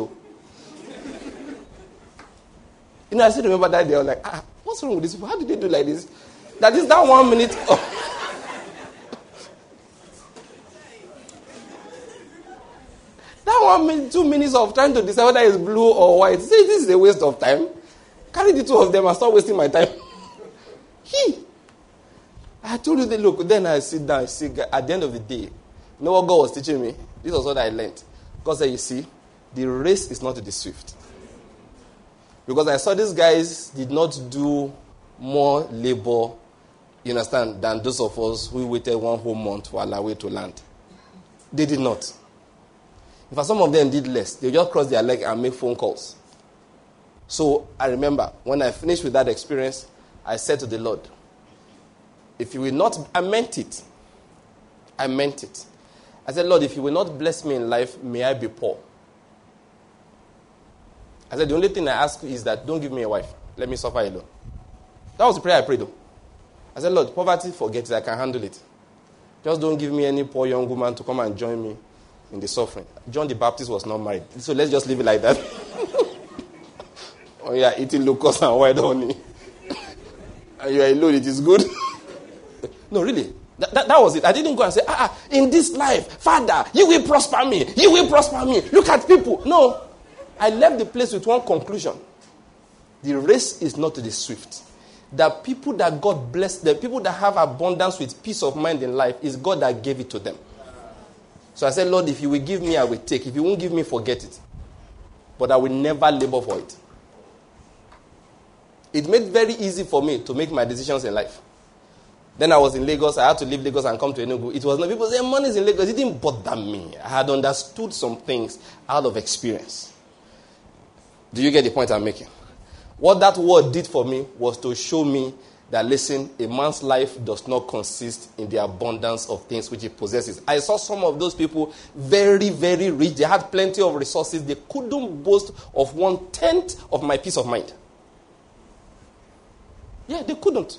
I still remember that day. I was like, what's wrong with this? How did they do like this? That 1 minute. That 1 minute, 2 minutes of trying to decide whether it's blue or white. See, this is a waste of time. Carry the two of them and stop wasting my time. I told you that, look, then I sit down, at the end of the day, you know what God was teaching me? This was what I learned. God said, you see, the race is not to the swift. Because I saw these guys did not do more labor, you understand, than those of us who waited 1 whole month for our way to land. They did not. In fact, some of them did less. They just crossed their leg and make phone calls. So I remember, when I finished with that experience, I said to the Lord, if you will not, I meant it. I said, Lord, if you will not bless me in life, may I be poor. I said, the only thing I ask is that don't give me a wife. Let me suffer alone. That was the prayer I prayed though. I said, Lord, poverty, forget it. I can handle it. Just don't give me any poor young woman to come and join me in the suffering. John the Baptist was not married. So let's just leave it like that. Oh yeah, eating locusts and white honey. And you are alone, it is good. No, really. That was it. I didn't go and say, in this life, Father, you will prosper me. You will prosper me. Look at people. No. I left the place with one conclusion. The race is not to the swift. The people that God blessed, the people that have abundance with peace of mind in life, is God that gave it to them. So I said, Lord, if you will give me, I will take. If you won't give me, forget it. But I will never labor for it. It made it very easy for me to make my decisions in life. Then I was in Lagos. I had to leave Lagos and come to Enugu. It was not, people say, money is in Lagos. It didn't bother me. I had understood some things out of experience. Do you get the point I'm making? What that word did for me was to show me that, listen, a man's life does not consist in the abundance of things which he possesses. I saw some of those people very, very rich. They had plenty of resources. They couldn't boast of 1/10 of my peace of mind. Yeah, they couldn't.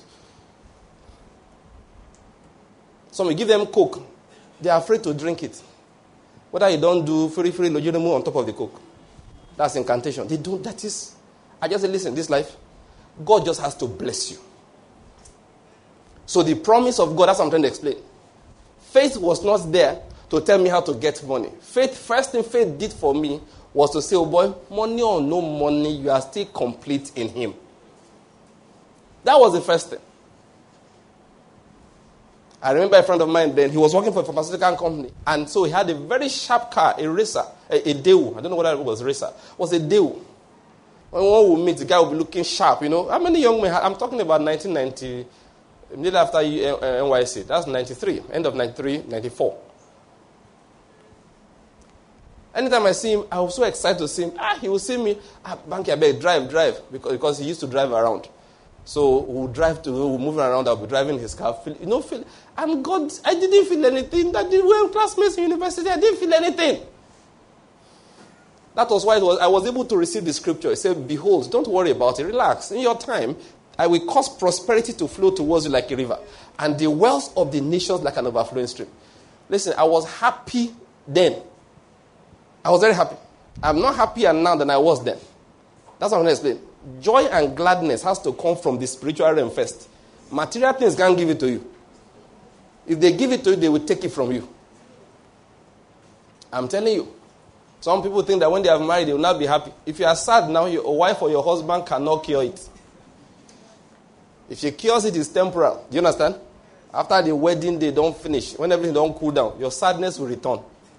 Some will give them Coke. They are afraid to drink it. Whether you don't do free logistics on top of the Coke. That's incantation. They don't. That is. I just say, listen, this life, God just has to bless you. So the promise of God, that's what I'm trying to explain. Faith was not there to tell me how to get money. First thing faith did for me was to say, oh boy, money or no money, you are still complete in Him. That was the first thing. I remember a friend of mine then, he was working for a pharmaceutical company. And so he had a very sharp car, a racer, a Deu. I don't know whether it was racer. It was a Deu. When one will meet, the guy will be looking sharp, you know. How many young men? I'm talking about 1990, immediately after NYC. That's 93, end of 93, 94. Anytime I see him, I was so excited to see him. He will see me, Banky, I beg, drive, because he used to drive around. So we'll move around, I'll be driving his car. And God, I didn't feel anything. That we were classmates in university, I didn't feel anything. That was why I was able to receive the scripture. It said, behold, don't worry about it, relax. In your time, I will cause prosperity to flow towards you like a river, and the wealth of the nations like an overflowing stream. Listen, I was happy then. I was very happy. I'm not happier now than I was then. That's what I'm going to explain. Joy and gladness has to come from the spiritual realm first. Material things can't give it to you. If they give it to you, they will take it from you. I'm telling you. Some people think that when they have married, they will not be happy. If you are sad now, your wife or your husband cannot cure it. If she cures it, it's temporal. Do you understand? After the wedding day don't finish, when everything don't cool down, your sadness will return.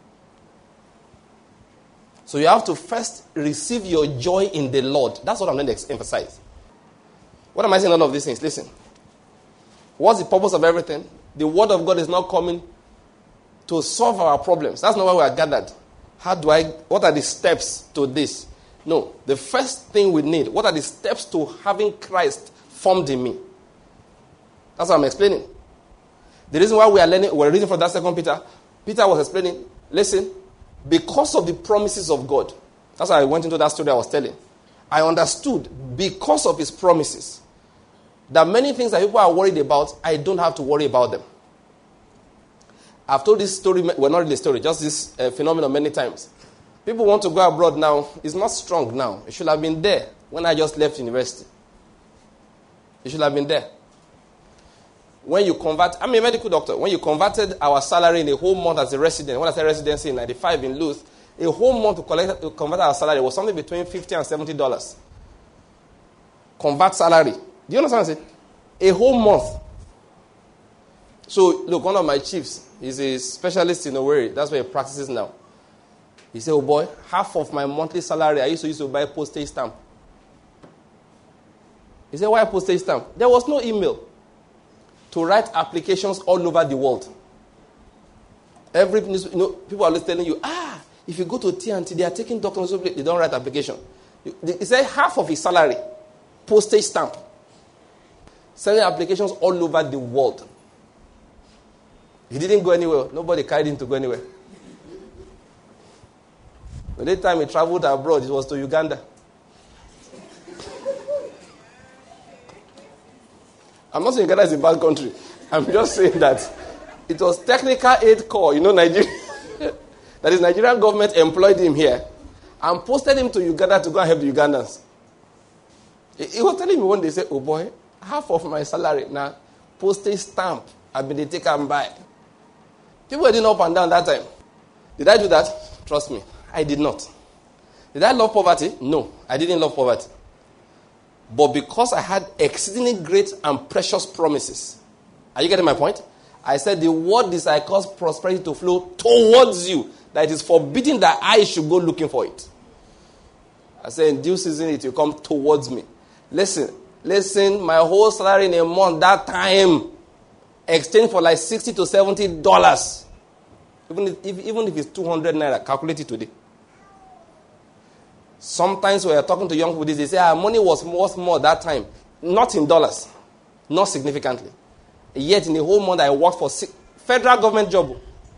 So you have to first receive your joy in the Lord. That's what I'm going to emphasize. What am I saying all of these things? Listen. What's the purpose of everything? The word of God is not coming to solve our problems. That's not why we are gathered. What are the steps to this? No. The first thing we need, what are the steps to having Christ formed in me? That's what I'm explaining. The reason why we're reading from that 2 Peter, Peter was explaining, listen, because of the promises of God. That's why I went into that story I was telling. I understood, because of his promises, that many things that people are worried about, I don't have to worry about them. I've told this story, well, not really a story, just this phenomenon many times. People want to go abroad now. It's not strong now. It should have been there when I just left university. It should have been there. When you convert, I'm a medical doctor. When you converted our salary in a whole month as a resident, when I say residency in 95 in Luth, a whole month to convert our salary was something between $50 and $70. Convert salary. Do you understand what I'm saying? A whole month. So, look, one of my chiefs, he's a specialist in Owerri. That's where he practices now. He said, oh boy, half of my monthly salary, I used to buy postage stamp. He said, why postage stamp? There was no email to write applications all over the world. People are always telling you, if you go to TNT, they are taking doctors, they don't write application. He said half of his salary, postage stamp. Sending applications all over the world. He didn't go anywhere. Nobody carried him to go anywhere. The next time he traveled abroad, it was to Uganda. I'm not saying Uganda is a bad country. I'm just saying that it was Technical Aid Corps, Nigeria. That is, Nigerian government employed him here and posted him to Uganda to go and help the Ugandans. He was telling me one day, oh boy, half of my salary now, postage stamp, I've been taken and buy. People were doing up and down that time. Did I do that? Trust me, I did not. Did I love poverty? No, I didn't love poverty. But because I had exceedingly great and precious promises. Are you getting my point? I said the word is I cause prosperity to flow towards you. That it is forbidden that I should go looking for it. I said in due season it will come towards me. Listen, my whole salary in a month that time exchanged for like $60 to $70. Even if it's 200 naira, calculate it today. Sometimes when you're talking to young people, they say, money was worth more that time. Not in dollars. Not significantly. Yet in a whole month, I worked for federal government job.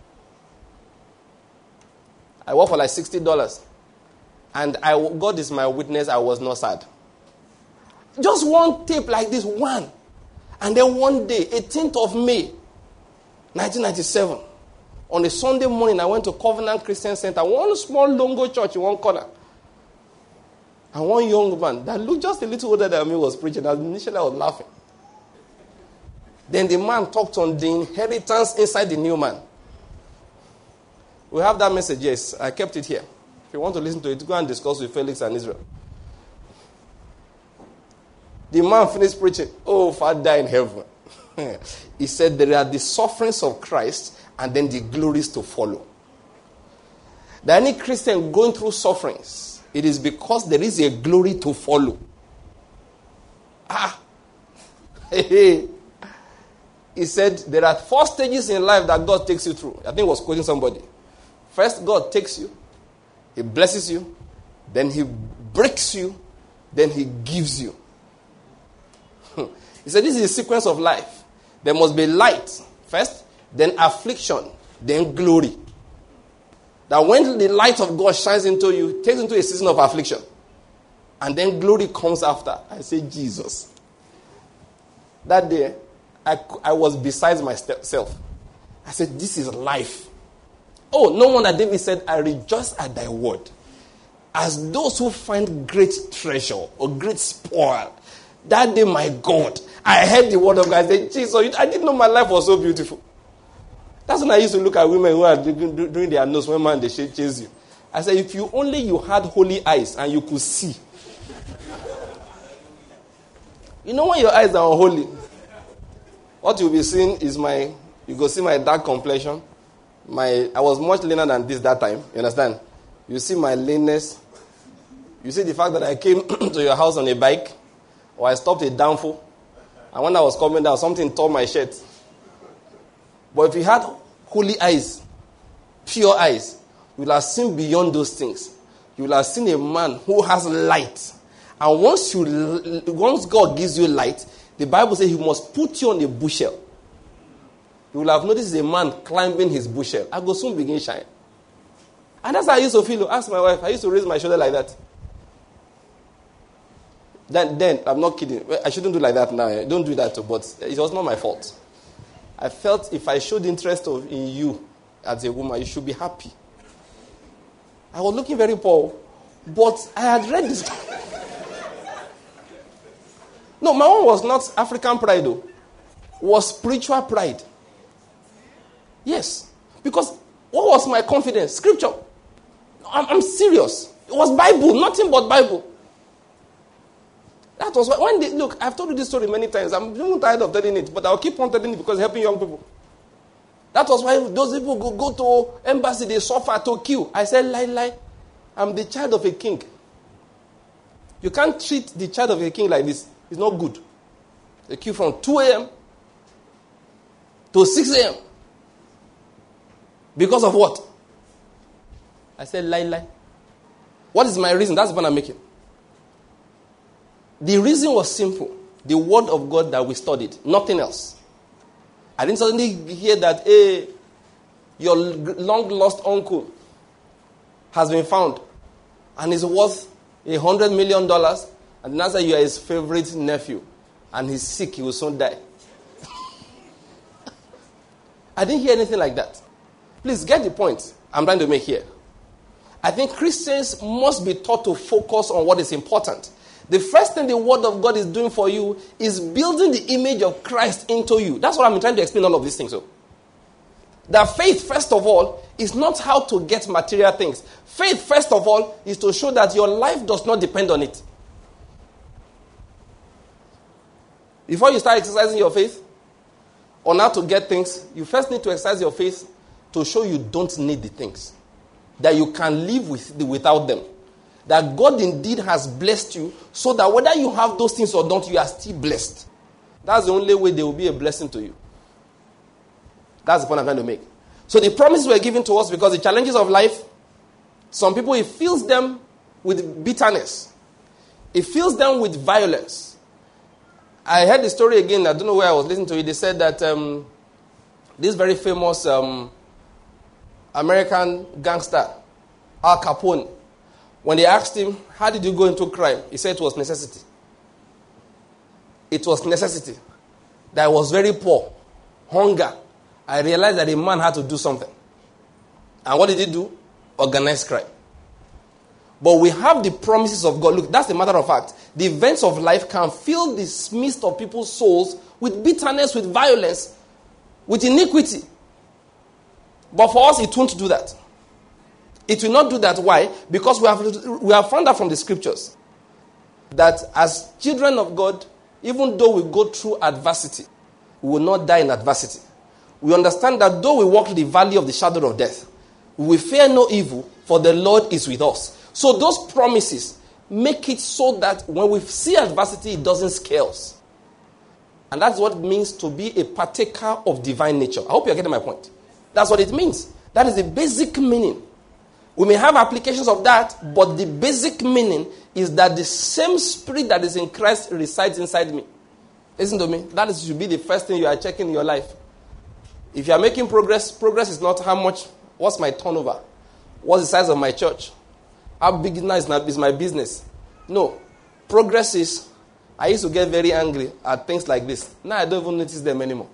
I worked for like $60. And God is my witness, I was not sad. Just one tape like this, one. And then one day, 18th of May, 1997, on a Sunday morning, I went to Covenant Christian Center, one small Longo church in one corner. And one young man that looked just a little older than me was preaching. Initially, I was laughing. Then the man talked on the inheritance inside the new man. We have that message, yes. I kept it here. If you want to listen to it, go and discuss with Felix and Israel. The man finished preaching. Oh, Father in heaven. He said there are the sufferings of Christ and then the glories to follow. That any Christian going through sufferings, it is because there is a glory to follow. He said there are 4 stages in life that God takes you through. I think he was quoting somebody. First, God takes you. He blesses you. Then he breaks you. Then he gives you. He said this is a sequence of life. There must be light first, then affliction, then glory. That when the light of God shines into you, it takes into a season of affliction. And then glory comes after. I say, Jesus. That day, I was beside myself. I said, this is life. Oh, no wonder David said, I rejoice at thy word. As those who find great treasure or great spoil. That day, my God, I heard the word of God. I said, Jesus, I didn't know my life was so beautiful. That's when I used to look at women who are doing their nose when man they chase you. I said, if you had holy eyes and you could see. You know when your eyes are unholy, what you'll be seeing is you go see my dark complexion. I was much leaner than this that time. You understand? You see my leanness. You see the fact that I came to your house on a bike, or I stopped a downfall. And when I was coming down, something tore my shirt. But if you had holy eyes, pure eyes, you will have seen beyond those things. You will have seen a man who has light. And once God gives you light, the Bible says he must put you on a bushel. You will have noticed a man climbing his bushel. I will soon begin shine. And that's how I used to feel. Ask my wife. I used to raise my shoulder like that. Then I'm not kidding. I shouldn't do like that now. Don't do that too. But it was not my fault. I felt if I showed interest in you as a woman, you should be happy. I was looking very poor, but I had read this. No, my own was not African pride, though. It was spiritual pride. Yes. Because what was my confidence? Scripture. I'm serious. It was Bible, nothing but Bible. That was why, look, I've told you this story many times. I'm even tired of telling it, but I'll keep on telling it because it's helping young people. That was why those people go to embassy, they suffer to kill. I said, lie. I'm the child of a king. You can't treat the child of a king like this. It's not good. They kill from 2 a.m. to 6 a.m. Because of what? I said, lie. What is my reason? That's what I'm making. The reason was simple. The word of God that we studied. Nothing else. I didn't suddenly hear that, your long-lost uncle has been found and is worth $100 million. And now that you are his favorite nephew and he's sick, he will soon die. I didn't hear anything like that. Please get the point I'm trying to make here. I think Christians must be taught to focus on what is important. The first thing the word of God is doing for you is building the image of Christ into you. That's what I'm trying to explain all of these things. So, that faith, first of all, is not how to get material things. Faith, first of all, is to show that your life does not depend on it. Before you start exercising your faith on how to get things, you first need to exercise your faith to show you don't need the things. That you can live without them. That God indeed has blessed you so that whether you have those things or don't, you are still blessed. That's the only way they will be a blessing to you. That's the point I'm trying to make. So the promises were given to us because the challenges of life, some people, it fills them with bitterness. It fills them with violence. I heard the story again. I don't know where I was listening to it. They said that this very famous American gangster, Al Capone, when they asked him, how did you go into crime? He said it was necessity. It was necessity. That I was very poor. Hunger. I realized that a man had to do something. And what did he do? Organized crime. But we have the promises of God. Look, that's the matter of fact. The events of life can fill this midst of people's souls with bitterness, with violence, with iniquity. But for us, it won't do that. It will not do that. Why? Because we have found out from the scriptures that as children of God, even though we go through adversity, we will not die in adversity. We understand that though we walk the valley of the shadow of death, we will fear no evil, for the Lord is with us. So those promises make it so that when we see adversity, it doesn't scare us. And that's what it means to be a partaker of divine nature. I hope you're getting my point. That's what it means. That is the basic meaning. We may have applications of that, but the basic meaning is that the same spirit that is in Christ resides inside me. Listen to me. That should be the first thing you are checking in your life. If you are making progress, progress is not how much, what's my turnover? What's the size of my church? How big is my business? No. Progress is, I used to get very angry at things like this. Now I don't even notice them anymore.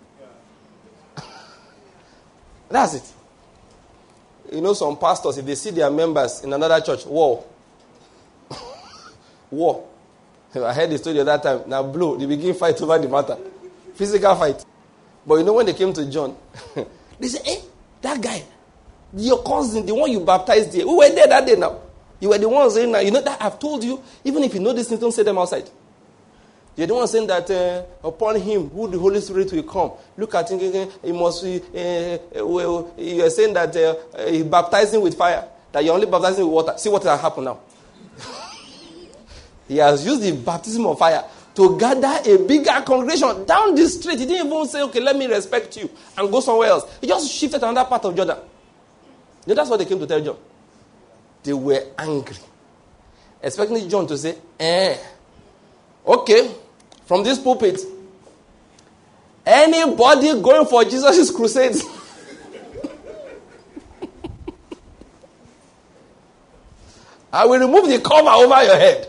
That's it. You know, some pastors, if they see their members in another church, war. War. I heard the story at that time. Now, blue, they begin fight over the matter. Physical fight. But you know, when they came to John, they said, hey, that guy, your cousin, the one you baptized here, we were there that day now. You were the one saying, now, you know that I've told you, even if you know these things, don't say them outside. You're the one saying that upon him, who the Holy Spirit will come. Look at him, he must be, you're saying that he baptizing with fire, that you're only baptizing with water. See what will happen now. He has used the baptism of fire to gather a bigger congregation down the street. He didn't even say, okay, let me respect you and go somewhere else. He just shifted to another part of Jordan. You know, that's what they came to tell John. They were angry. Expecting John to say, okay, from this pulpit, anybody going for Jesus' crusades, I will remove the cover over your head.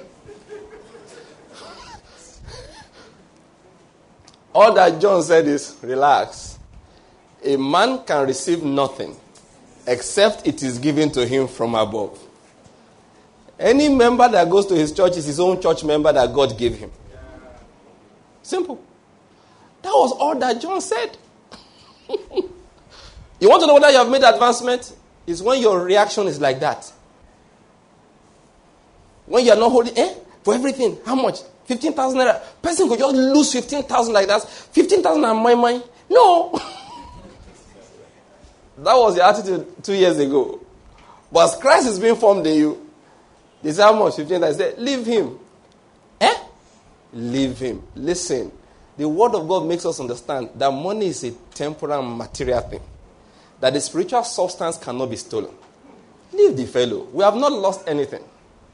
All that John said is, relax. A man can receive nothing except it is given to him from above. Any member that goes to his church is his own church member that God gave him. Simple. That was all that John said. You want to know whether you have made advancement? It's when your reaction is like that. When you are not holding, for everything, how much? 15,000 naira. Person could just lose 15,000 like that. 15,000 on my mind. No. That was the attitude 2 years ago. But as Christ is being formed in you, they say how much? 15,000. I said, leave him. Leave him. Listen. The word of God makes us understand that money is a temporal material thing. That the spiritual substance cannot be stolen. Leave the fellow. We have not lost anything.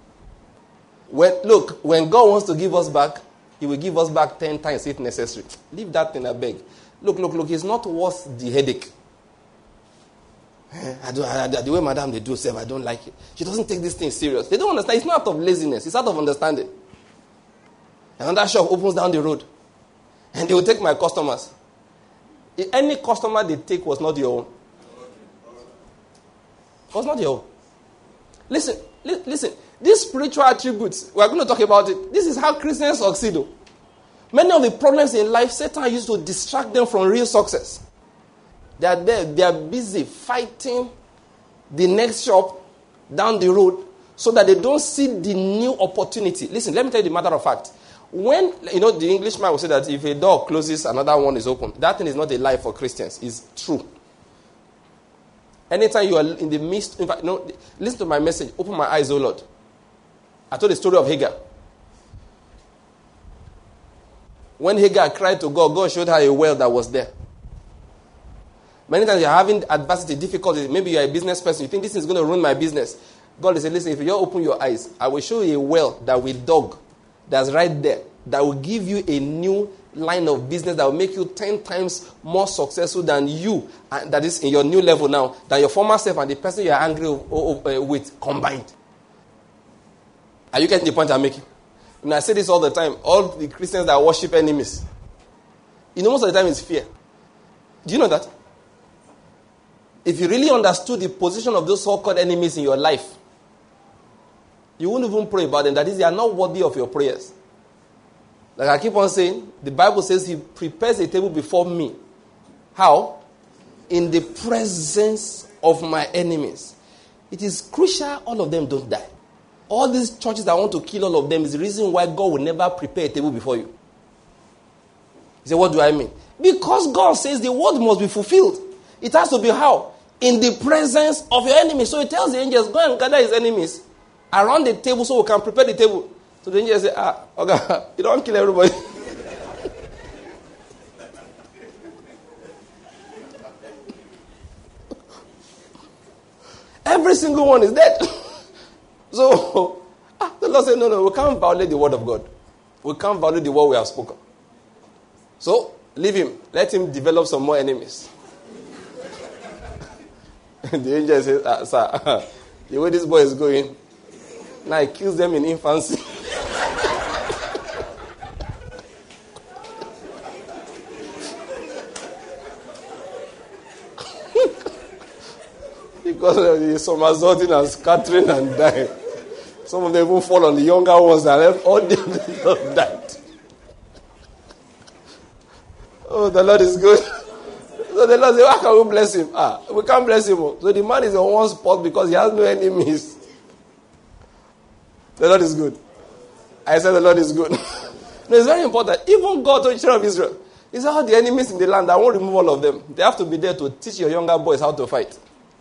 When God wants to give us back, he will give us back 10 times if necessary. Leave that thing, I beg. Look, it's not worth the headache. The way madam they do self, I don't like it. She doesn't take this thing serious. They don't understand. It's not out of laziness. It's out of understanding. Another shop opens down the road. And they will take my customers. Any customer they take was not your own. Was not your own. Listen. These spiritual attributes, we are going to talk about it. This is how Christians succeed. Many of the problems in life, Satan used to distract them from real success. They are there. They are busy fighting the next shop down the road so that they don't see the new opportunity. Listen, let me tell you the matter of fact. When, the Englishman will say that if a door closes, another one is open. That thing is not a lie for Christians. It's true. Anytime you are in the midst, in fact, listen to my message. Open my eyes, O Lord. I told the story of Hagar. When Hagar cried to God, God showed her a well that was there. Many times you're having adversity, difficulty. Maybe you're a business person. You think this is going to ruin my business. God will say, listen, if you open your eyes, I will show you a well that we dug. That's right there. That will give you a new line of business that will make you 10 times more successful than you. And that is in your new level now. Than your former self and the person you are angry with combined. Are you getting the point I'm making? I say this all the time. All the Christians that worship enemies. Most of the time it's fear. Do you know that? If you really understood the position of those so-called enemies in your life, you wouldn't even pray about them. That is, they are not worthy of your prayers. Like I keep on saying, the Bible says he prepares a table before me. How? In the presence of my enemies. It is crucial all of them don't die. All these churches that want to kill all of them is the reason why God will never prepare a table before you. You say, what do I mean? Because God says the word must be fulfilled. It has to be how? In the presence of your enemies. So he tells the angels, go and gather his enemies around the table so we can prepare the table. So the angels say, okay, you don't kill everybody. Every single one is dead. So, the Lord said, no, we can't violate the word of God. We can't violate the word we have spoken. So, leave him. Let him develop some more enemies. The angel says, sir, the way this boy is going, now he kills them in infancy. Because of the somersaulting and scattering and dying. Some of them even fall on the younger ones and all them died. Oh, the Lord is good. So the Lord said, how can we bless him? We can't bless him. So the man is on one spot because he has no enemies. The Lord is good. I said the Lord is good. No, it's very important. Even God told the children of Israel, he said, all the enemies in the land, I won't remove all of them. They have to be there to teach your younger boys how to fight.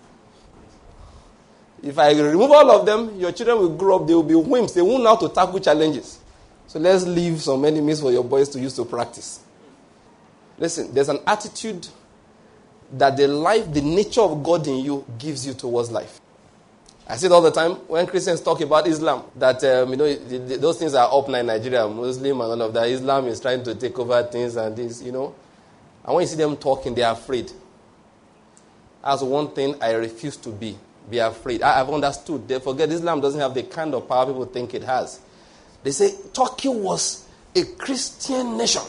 If I remove all of them, your children will grow up, they will be wimps. They won't know how to tackle challenges. So let's leave some enemies for your boys to use to practice. Listen, there's an attitude that the nature of God in you gives you towards life. I say it all the time when Christians talk about Islam, that those things are up now in Nigeria, Muslim and all of that. Islam is trying to take over things and this, And when you see them talking, they are afraid. That's one thing I refuse to be afraid. I've understood. They forget Islam doesn't have the kind of power people think it has. They say Turkey was a Christian nation.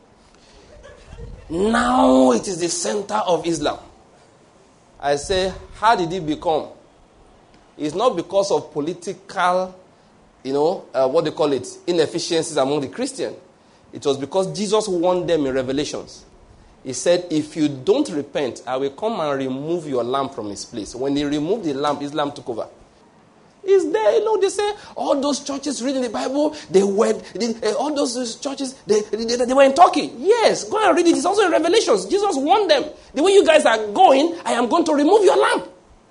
Now it is the center of Islam. I say, how did it become? It's not because of political, inefficiencies among the Christians. It was because Jesus warned them in Revelations. He said, if you don't repent, I will come and remove your lamp from its place. When he removed the lamp, Islam took over. It's there, they say, all those churches reading the Bible, all those churches, they were in Turkey. Yes, go and read it. It's also in Revelations. Jesus warned them. The way you guys are going, I am going to remove your lamp.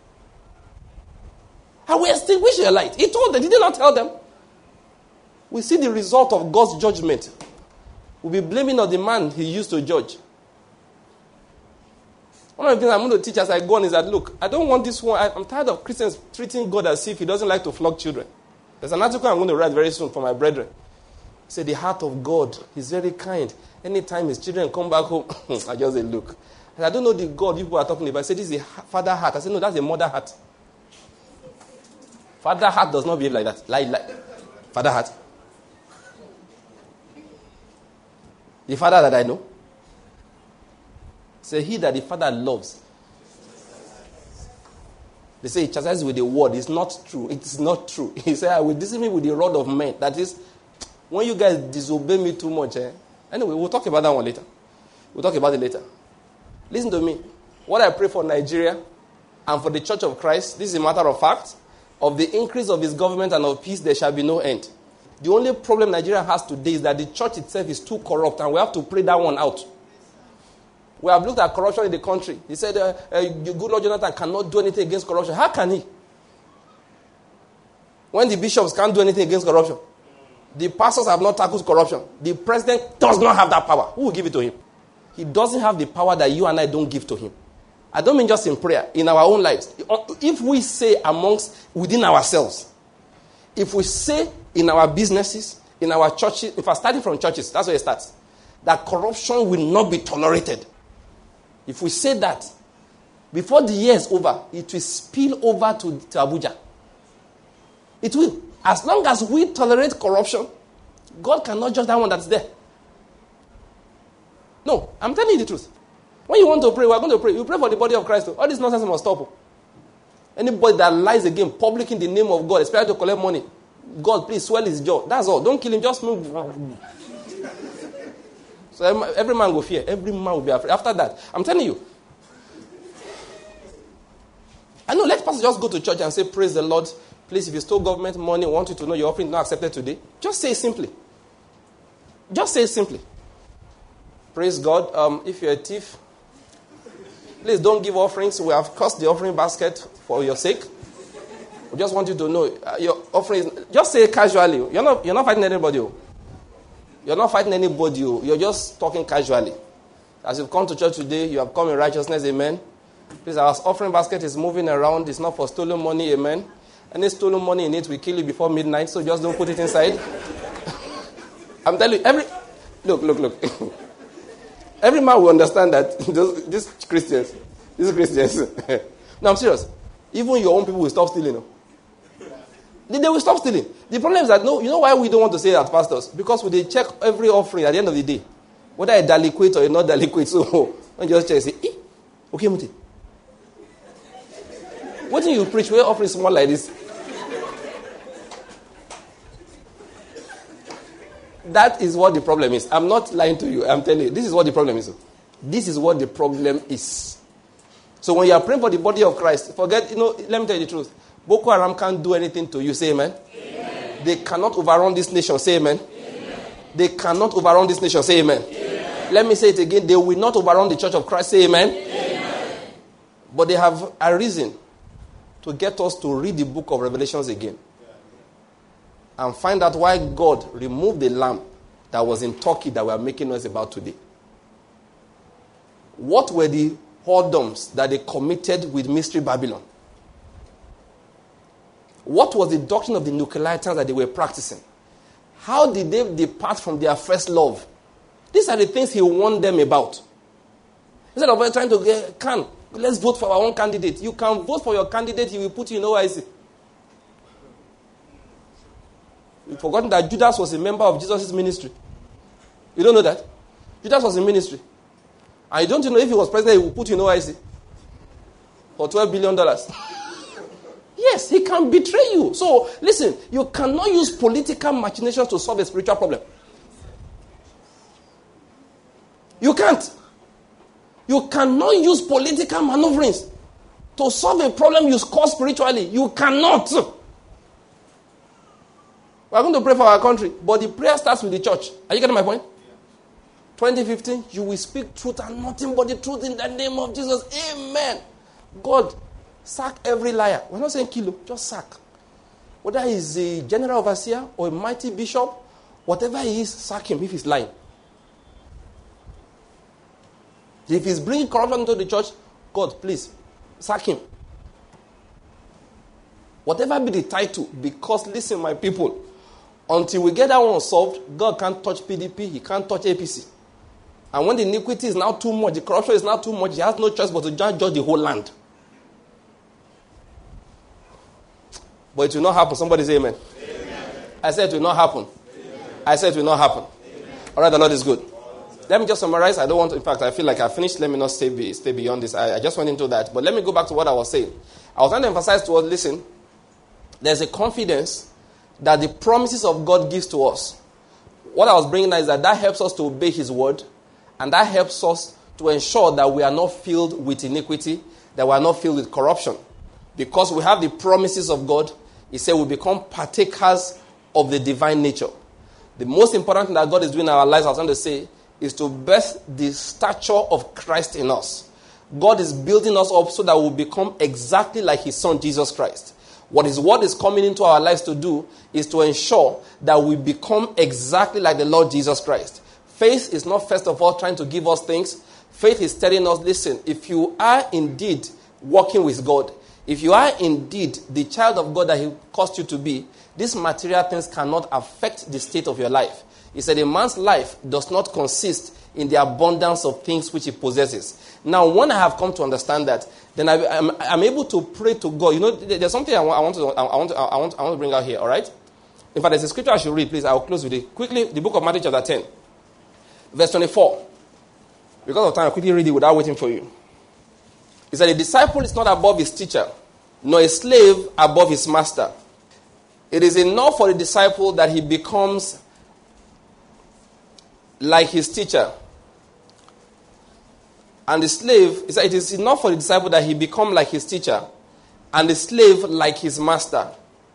I will extinguish your light. He told them. He did not tell them. We see the result of God's judgment. We'll be blaming on the man he used to judge. One of the things I'm going to teach as I go on is that, look, I don't want this one. I'm tired of Christians treating God as if he doesn't like to flog children. There's an article I'm going to write very soon for my brethren. He said, the heart of God is very kind. Anytime his children come back home, I just say, look. And I don't know the God you people are talking about. I said, this is a father heart. I said, no, that's a mother heart. Father heart does not behave like that. Like. Father heart. The father that I know. Say, he that the father loves. They say he chastises with the word. It's not true. It's not true. He said, I will discipline with the rod of men. That is, when you guys disobey me too much. Anyway, we'll talk about that one later. We'll talk about it later. Listen to me. What I pray for Nigeria and for the Church of Christ, this is a matter of fact, of the increase of his government and of peace, there shall be no end. The only problem Nigeria has today is that the church itself is too corrupt, and we have to pray that one out. We have looked at corruption in the country. He said, the good Lord Jonathan cannot do anything against corruption. How can he? When the bishops can't do anything against corruption. The pastors have not tackled corruption. The president does not have that power. Who will give it to him? He doesn't have the power that you and I don't give to him. I don't mean just in prayer, in our own lives. If we say within ourselves, if we say in our businesses, in our churches, if we're starting from churches, that's where it starts, that corruption will not be tolerated. If we say that, before the year is over, it will spill over to Abuja. It will. As long as we tolerate corruption, God cannot judge that one that's there. No, I'm telling you the truth. When you want to pray, we're going to pray. You pray for the body of Christ. All this nonsense must stop. Anybody that lies again, public in the name of God, expecting to collect money, God, please swell his jaw. That's all. Don't kill him. Just move. So every man will fear. Every man will be afraid. After that, I'm telling you. I know, let pastor just go to church and say, praise the Lord. Please, if you stole government money, I want you to know your offering not accepted today. Just say it simply. Just say it simply. Praise God. If you're a thief, please don't give offerings. We have cursed the offering basket for your sake. We just want you to know your offering. Just say casually. You're not fighting anybody. You're not fighting anybody. You're just talking casually. As you've come to church today, you have come in righteousness. Amen. Please, our offering basket is moving around. It's not for stolen money. Amen. Any stolen money in it will kill you before midnight. So just don't put it inside. I'm telling you, look. Every man will understand that these Christians. No, I'm serious. Even your own people will stop stealing. They will stop stealing. The problem is that, no, you know why we don't want to say that, pastors? Because we check every offering at the end of the day, whether it's delinquent or not delinquent. So when you just check and say, okay, Muti. What do you preach? Where offering small like this? That is what the problem is. I'm not lying to you. I'm telling you. This is what the problem is. This is what the problem is. So when you are praying for the body of Christ, forget, let me tell you the truth. Boko Haram can't do anything to you. Say amen. Amen. They cannot overrun this nation. Say amen. Amen. They cannot overrun this nation. Say amen. Amen. Let me say it again. They will not overrun the church of Christ. Say amen. Amen. But they have a reason to get us to read the book of Revelations again. And find out why God removed the lamb that was in Turkey that we are making noise about today. What were the whoredoms that they committed with Mystery Babylon? What was the doctrine of the Nicolaitans that they were practicing? How did they depart from their first love? These are the things he warned them about. Instead of trying to get, let's vote for our own candidate. You can vote for your candidate, he will put you in OIC. You've forgotten that Judas was a member of Jesus' ministry. You don't know that? Judas was in ministry. And don't you know if he was president, he would put you in OIC for $12 billion. Yes, he can betray you. So, listen, you cannot use political machinations to solve a spiritual problem. You can't. You cannot use political maneuverings to solve a problem you caused spiritually. You cannot. We are going to pray for our country, but the prayer starts with the church. Are you getting my point? 2015, you will speak truth and nothing but the truth in the name of Jesus. Amen. God, sack every liar. We're not saying kill, just sack. Whether he's a general overseer or a mighty bishop, whatever he is, sack him if he's lying. If he's bringing corruption into the church, God, please, sack him. Whatever be the title, because listen, my people, until we get that one solved, God can't touch PDP, he can't touch APC. And when the iniquity is now too much, the corruption is now too much, he has no choice but to judge the whole land. But it will not happen. Somebody say amen. Amen. I said it will not happen. Amen. I said it will not happen. Amen. All right, the Lord is good. Let me just summarize. I don't want to, in fact, I feel like I finished. Let me not stay beyond this. I just went into that. But let me go back to what I was saying. I was trying to emphasize to us, listen, there's a confidence that the promises of God gives to us. What I was bringing out is that helps us to obey his word, and that helps us to ensure that we are not filled with iniquity, that we are not filled with corruption. Because we have the promises of God, he said we become partakers of the divine nature. The most important thing that God is doing in our lives, I was trying to say, is to birth the stature of Christ in us. God is building us up so that we'll become exactly like his son, Jesus Christ. What his word is coming into our lives to do is to ensure that we become exactly like the Lord Jesus Christ. Faith is not first of all trying to give us things. Faith is telling us, listen, if you are indeed walking with God, if you are indeed the child of God that he caused you to be, these material things cannot affect the state of your life. He said a man's life does not consist in the abundance of things which he possesses. Now, when I have come to understand that, then I'm able to pray to God. You know, there's something I want to bring out here, all right? In fact, there's a scripture I should read, please. I'll close with it. Quickly, the book of Matthew chapter 10, verse 24. Because of time, I'll quickly read it without waiting for you. He said, a disciple is not above his teacher, nor a slave above his master. It is enough for the disciple that he becomes like his teacher. And the slave, he said, it is enough for the disciple that he become like his teacher, and the slave like his master.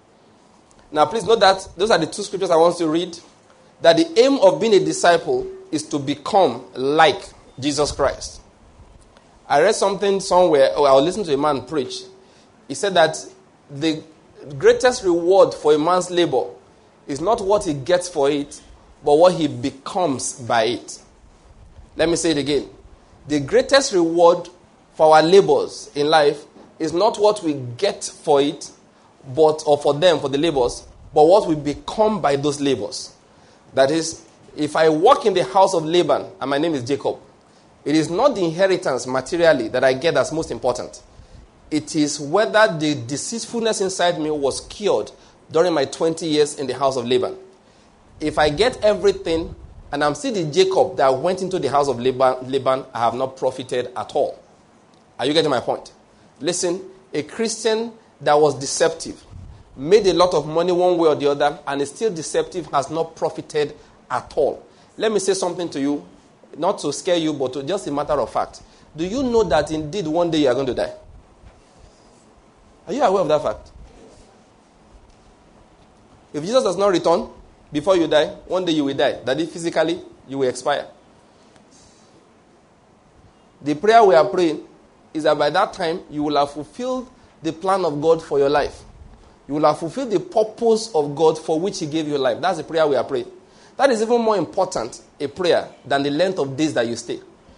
Now, please note that those are the two scriptures I want to read. That the aim of being a disciple is to become like Jesus Christ. I read something somewhere, or I listened to a man preach. He said that the greatest reward for a man's labor is not what he gets for it, but what he becomes by it. Let me say it again. The greatest reward for our labors in life is not what we get for it, or for them, for the labors, but what we become by those labors. That is, if I walk in the house of Laban, and my name is Jacob, it is not the inheritance materially that I get that's most important. It is whether the deceitfulness inside me was cured during my 20 years in the house of Laban. If I get everything, and I'm still the Jacob that went into the house of Laban, I have not profited at all. Are you getting my point? Listen, a Christian that was deceptive, made a lot of money one way or the other, and is still deceptive, has not profited at all. Let me say something to you, not to scare you, but to just a matter of fact. Do you know that indeed one day you are going to die? Are you aware of that fact? If Jesus does not return before you die, one day you will die. That is, physically, you will expire. The prayer we are praying is that by that time, you will have fulfilled the plan of God for your life. You will have fulfilled the purpose of God for which He gave you life. That's the prayer we are praying. That is even more important, a prayer, than the length of days that you stay.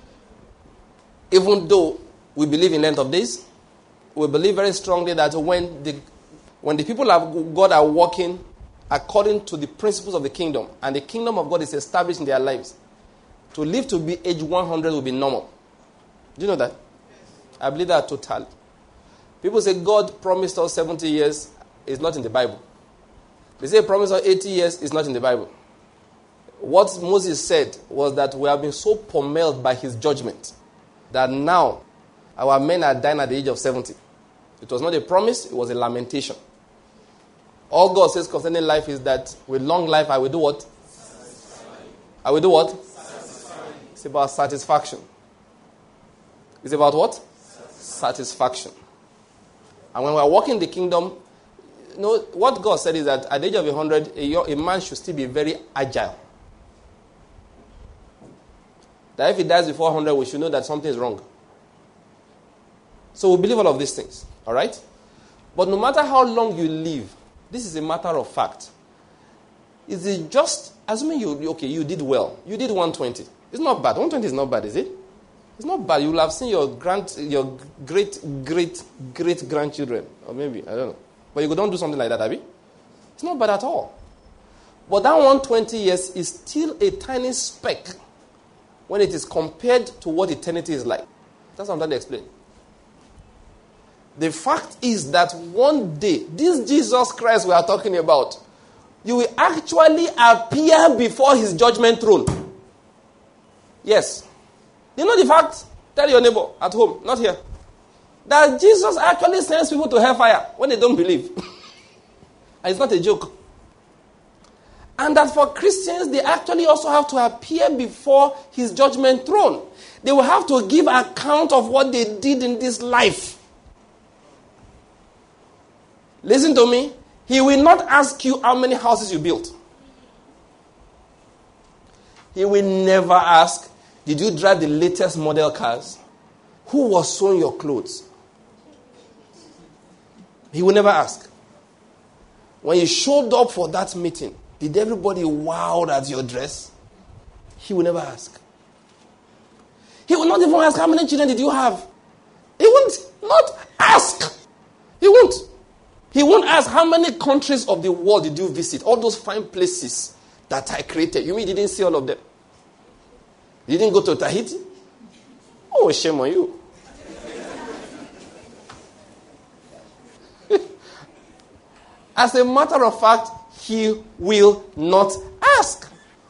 Even though we believe in length of days, we believe very strongly that when the people of God are walking according to the principles of the kingdom, and the kingdom of God is established in their lives, to live to be age 100 will be normal. Do you know that? I believe that totally. People say God promised us 70 years. It's not in the Bible. They say He promised us 80 years. It's not in the Bible. What Moses said was that we have been so pummeled by his judgment that now our men are dying at the age of 70. It was not a promise, it was a lamentation. All God says concerning life is that with long life I will do what? I will do what? It's about satisfaction. It's about what? Satisfaction. And when we are walking the kingdom, you know, what God said is that at the age of 100, a man should still be very agile. That if he dies before 100, we should know that something is wrong. So we believe all of these things. All right? But no matter how long you live, this is a matter of fact. Is it just, assuming you did well. You did 120. It's not bad. 120 is not bad, is it? It's not bad. You will have seen your great-great-great-great-grandchildren. Or maybe, I don't know. But you don't do something like that, Abby. It's not bad at all. But that 120 years is still a tiny speck when it is compared to what eternity is like. That's what I'm trying to explain. The fact is that one day, this Jesus Christ we are talking about, you will actually appear before his judgment throne. Yes. You know the fact? Tell your neighbor at home, not here, that Jesus actually sends people to hellfire when they don't believe. And it's not a joke. And that for Christians, they actually also have to appear before his judgment throne. They will have to give account of what they did in this life. Listen to me. He will not ask you how many houses you built. He will never ask, did you drive the latest model cars? Who was sewing your clothes? He will never ask. When you showed up for that meeting, did everybody wow at your dress? He will never ask. He will not even ask, how many children did you have? He won't not ask. He won't. He won't ask, how many countries of the world did you visit? All those fine places that I created. You mean you didn't see all of them? You didn't go to Tahiti? Oh, shame on you. As a matter of fact, he will not ask.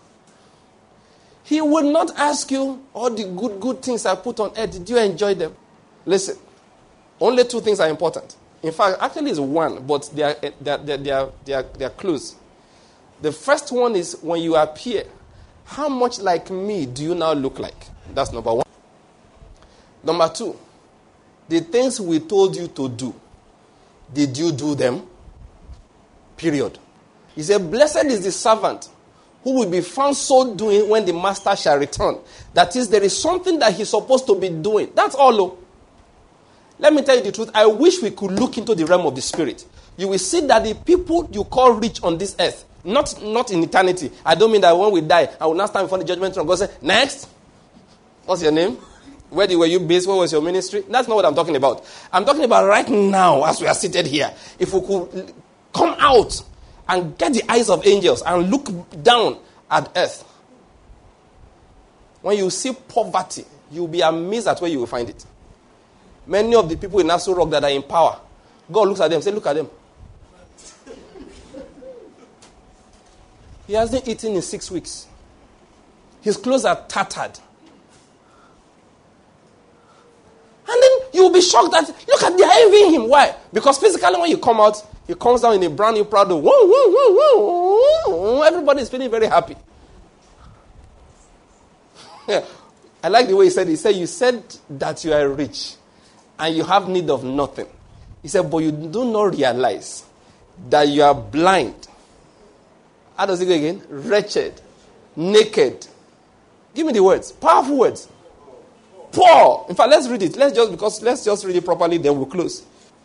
He will not ask you all the good things I put on earth. Did you enjoy them? Listen, only two things are important. In fact, actually it's one, but they are close. The first one is when you appear, how much like me do you now look like? That's number one. Number two, the things we told you to do, did you do them? Period. He said, blessed is the servant who will be found so doing when the master shall return. That is, there is something that he's supposed to be doing. That's all. Oh. Let me tell you the truth. I wish we could look into the realm of the spirit. You will see that the people you call rich on this earth, not in eternity. I don't mean that when we die, I will not stand before the judgment throne. God say, next. What's your name? Where were you based? What was your ministry? That's not what I'm talking about. I'm talking about right now as we are seated here. If we could come out and get the eyes of angels and look down at earth. When you see poverty, you'll be amazed at where you will find it. Many of the people in Aso Rock that are in power, God looks at them and says, look at them. He hasn't eaten in 6 weeks. His clothes are tattered. And then you'll be shocked that, look at, they're envying him. Why? Because physically when you come out, he comes down in a brand new Prado. Woo, woo, woo, woo. Everybody is feeling very happy. I like the way he said, you said that you are rich and you have need of nothing. He said, but you do not realize that you are blind. How does it go again? Wretched, naked. Give me the words. Powerful words. Poor. In fact, let's read it. Let's just read it properly, then we'll close.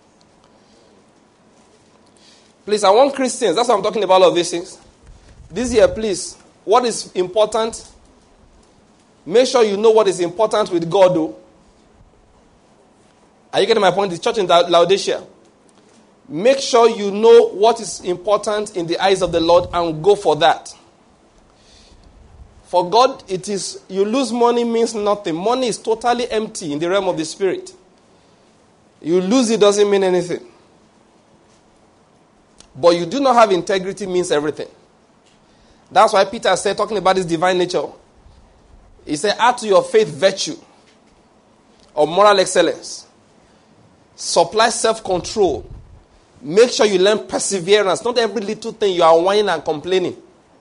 Please, I want Christians. That's what I'm talking about, all of these things. This year, please, what is important? Make sure you know what is important with God, though. Are you getting my point? The church in Laodicea. Make sure you know what is important in the eyes of the Lord and go for that. For God, it is, you lose money means nothing. Money is totally empty in the realm of the spirit. You lose it doesn't mean anything. But you do not have integrity means everything. That's why Peter said, talking about his divine nature, he said, add to your faith virtue or moral excellence. Supply self-control. Make sure you learn perseverance. Not every little thing you are whining and complaining.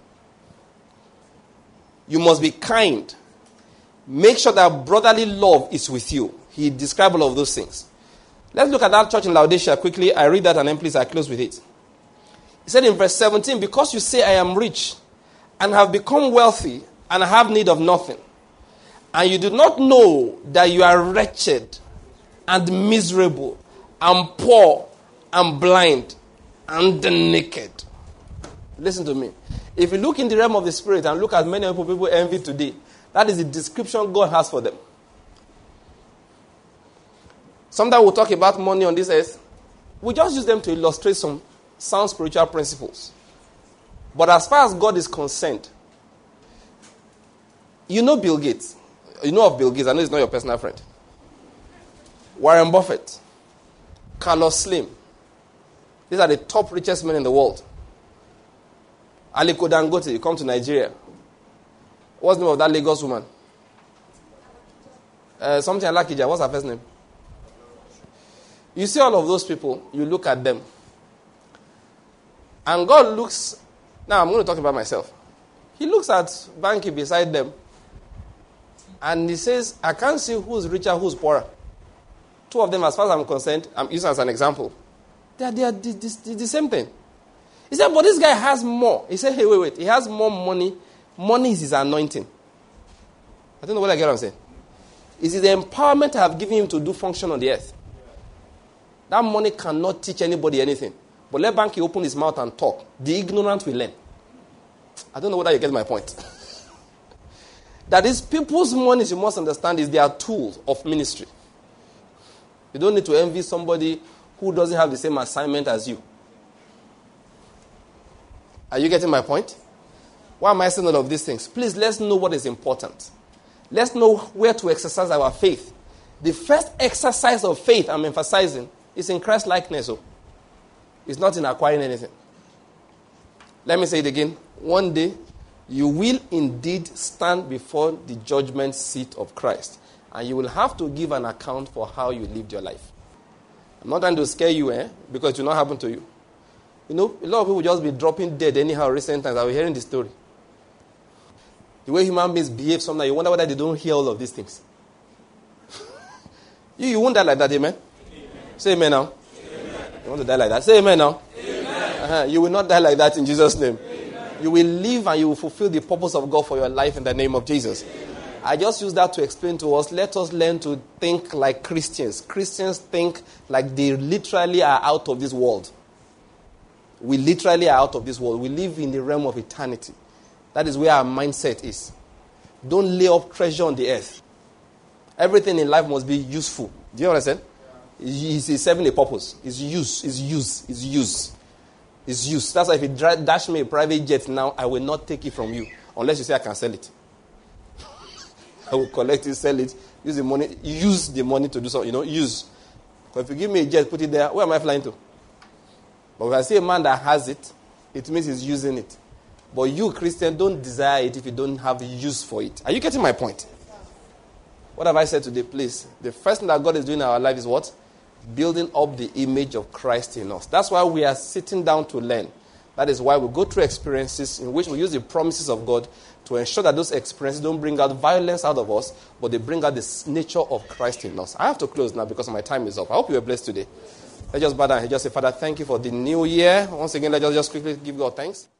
You must be kind. Make sure that brotherly love is with you. He described all of those things. Let's look at that church in Laodicea quickly. I read that and then please I close with it. He said in verse 17, because you say I am rich and have become wealthy and have need of nothing, and you do not know that you are wretched and miserable and poor and blind and naked. Listen to me. If you look in the realm of the spirit and look at many people envy today, that is the description God has for them. Sometimes we'll talk about money on this earth. We just use them to illustrate some sound spiritual principles. But as far as God is concerned, you know Bill Gates. You know of Bill Gates. I know he's not your personal friend. Warren Buffett. Carlos Slim. These are the top richest men in the world. Aliko Dangote, you come to Nigeria. What's the name of that Lagos woman? Something Alakija. What's her first name? You see all of those people, you look at them. And God looks, now I'm going to talk about myself. He looks at Banky beside them. And he says, I can't see who's richer, who's poorer. Two of them, as far as I'm concerned, I'm using as an example. They are the same thing. He said, but this guy has more. He said, hey, wait. He has more money. Money is his anointing. I don't know what I get what I'm saying. Is it the empowerment I have given him to do function on the earth? That money cannot teach anybody anything. But let Banky open his mouth and talk. The ignorant will learn. I don't know whether you get my point. That is, people's money, you must understand, is their tools of ministry. You don't need to envy somebody who doesn't have the same assignment as you. Are you getting my point? Why am I saying all of these things? Please, let's know what is important. Let's know where to exercise our faith. The first exercise of faith I'm emphasizing is in Christ likeness. Oh. It's not in acquiring anything. Let me say it again. One day, you will indeed stand before the judgment seat of Christ. And you will have to give an account for how you lived your life. I'm not trying to scare you, because it will not happen to you. You know, a lot of people just be dropping dead anyhow recent times. I was hearing the story. The way human beings behave sometimes, you wonder whether they don't hear all of these things. You won't die like that, amen? Amen. Say amen now. Amen. You want to die like that? Say amen now. Amen. You will not die like that in Jesus' name. Amen. You will live and you will fulfill the purpose of God for your life in the name of Jesus. I just use that to explain to us, let us learn to think like Christians. Christians think like they literally are out of this world. We literally are out of this world. We live in the realm of eternity. That is where our mindset is. Don't lay up treasure on the earth. Everything in life must be useful. Do you understand? It's serving a purpose. It's use. That's why if you dash me a private jet now, I will not take it from you. Unless you say I can sell it. I will collect it, sell it, use the money to do something. Use. Because if you give me a jet, put it there, where am I flying to? But if I see a man that has it, it means he's using it. But you, Christian, don't desire it if you don't have use for it. Are you getting my point? What have I said today, please? The first thing that God is doing in our life is what? Building up the image of Christ in us. That's why we are sitting down to learn. That is why we go through experiences in which we use the promises of God to ensure that those experiences don't bring out violence out of us, but they bring out the nature of Christ in us. I have to close now because my time is up. I hope you were blessed today. Let's just bow down and just say, Father, thank you for the new year. Once again, let's just quickly give God thanks.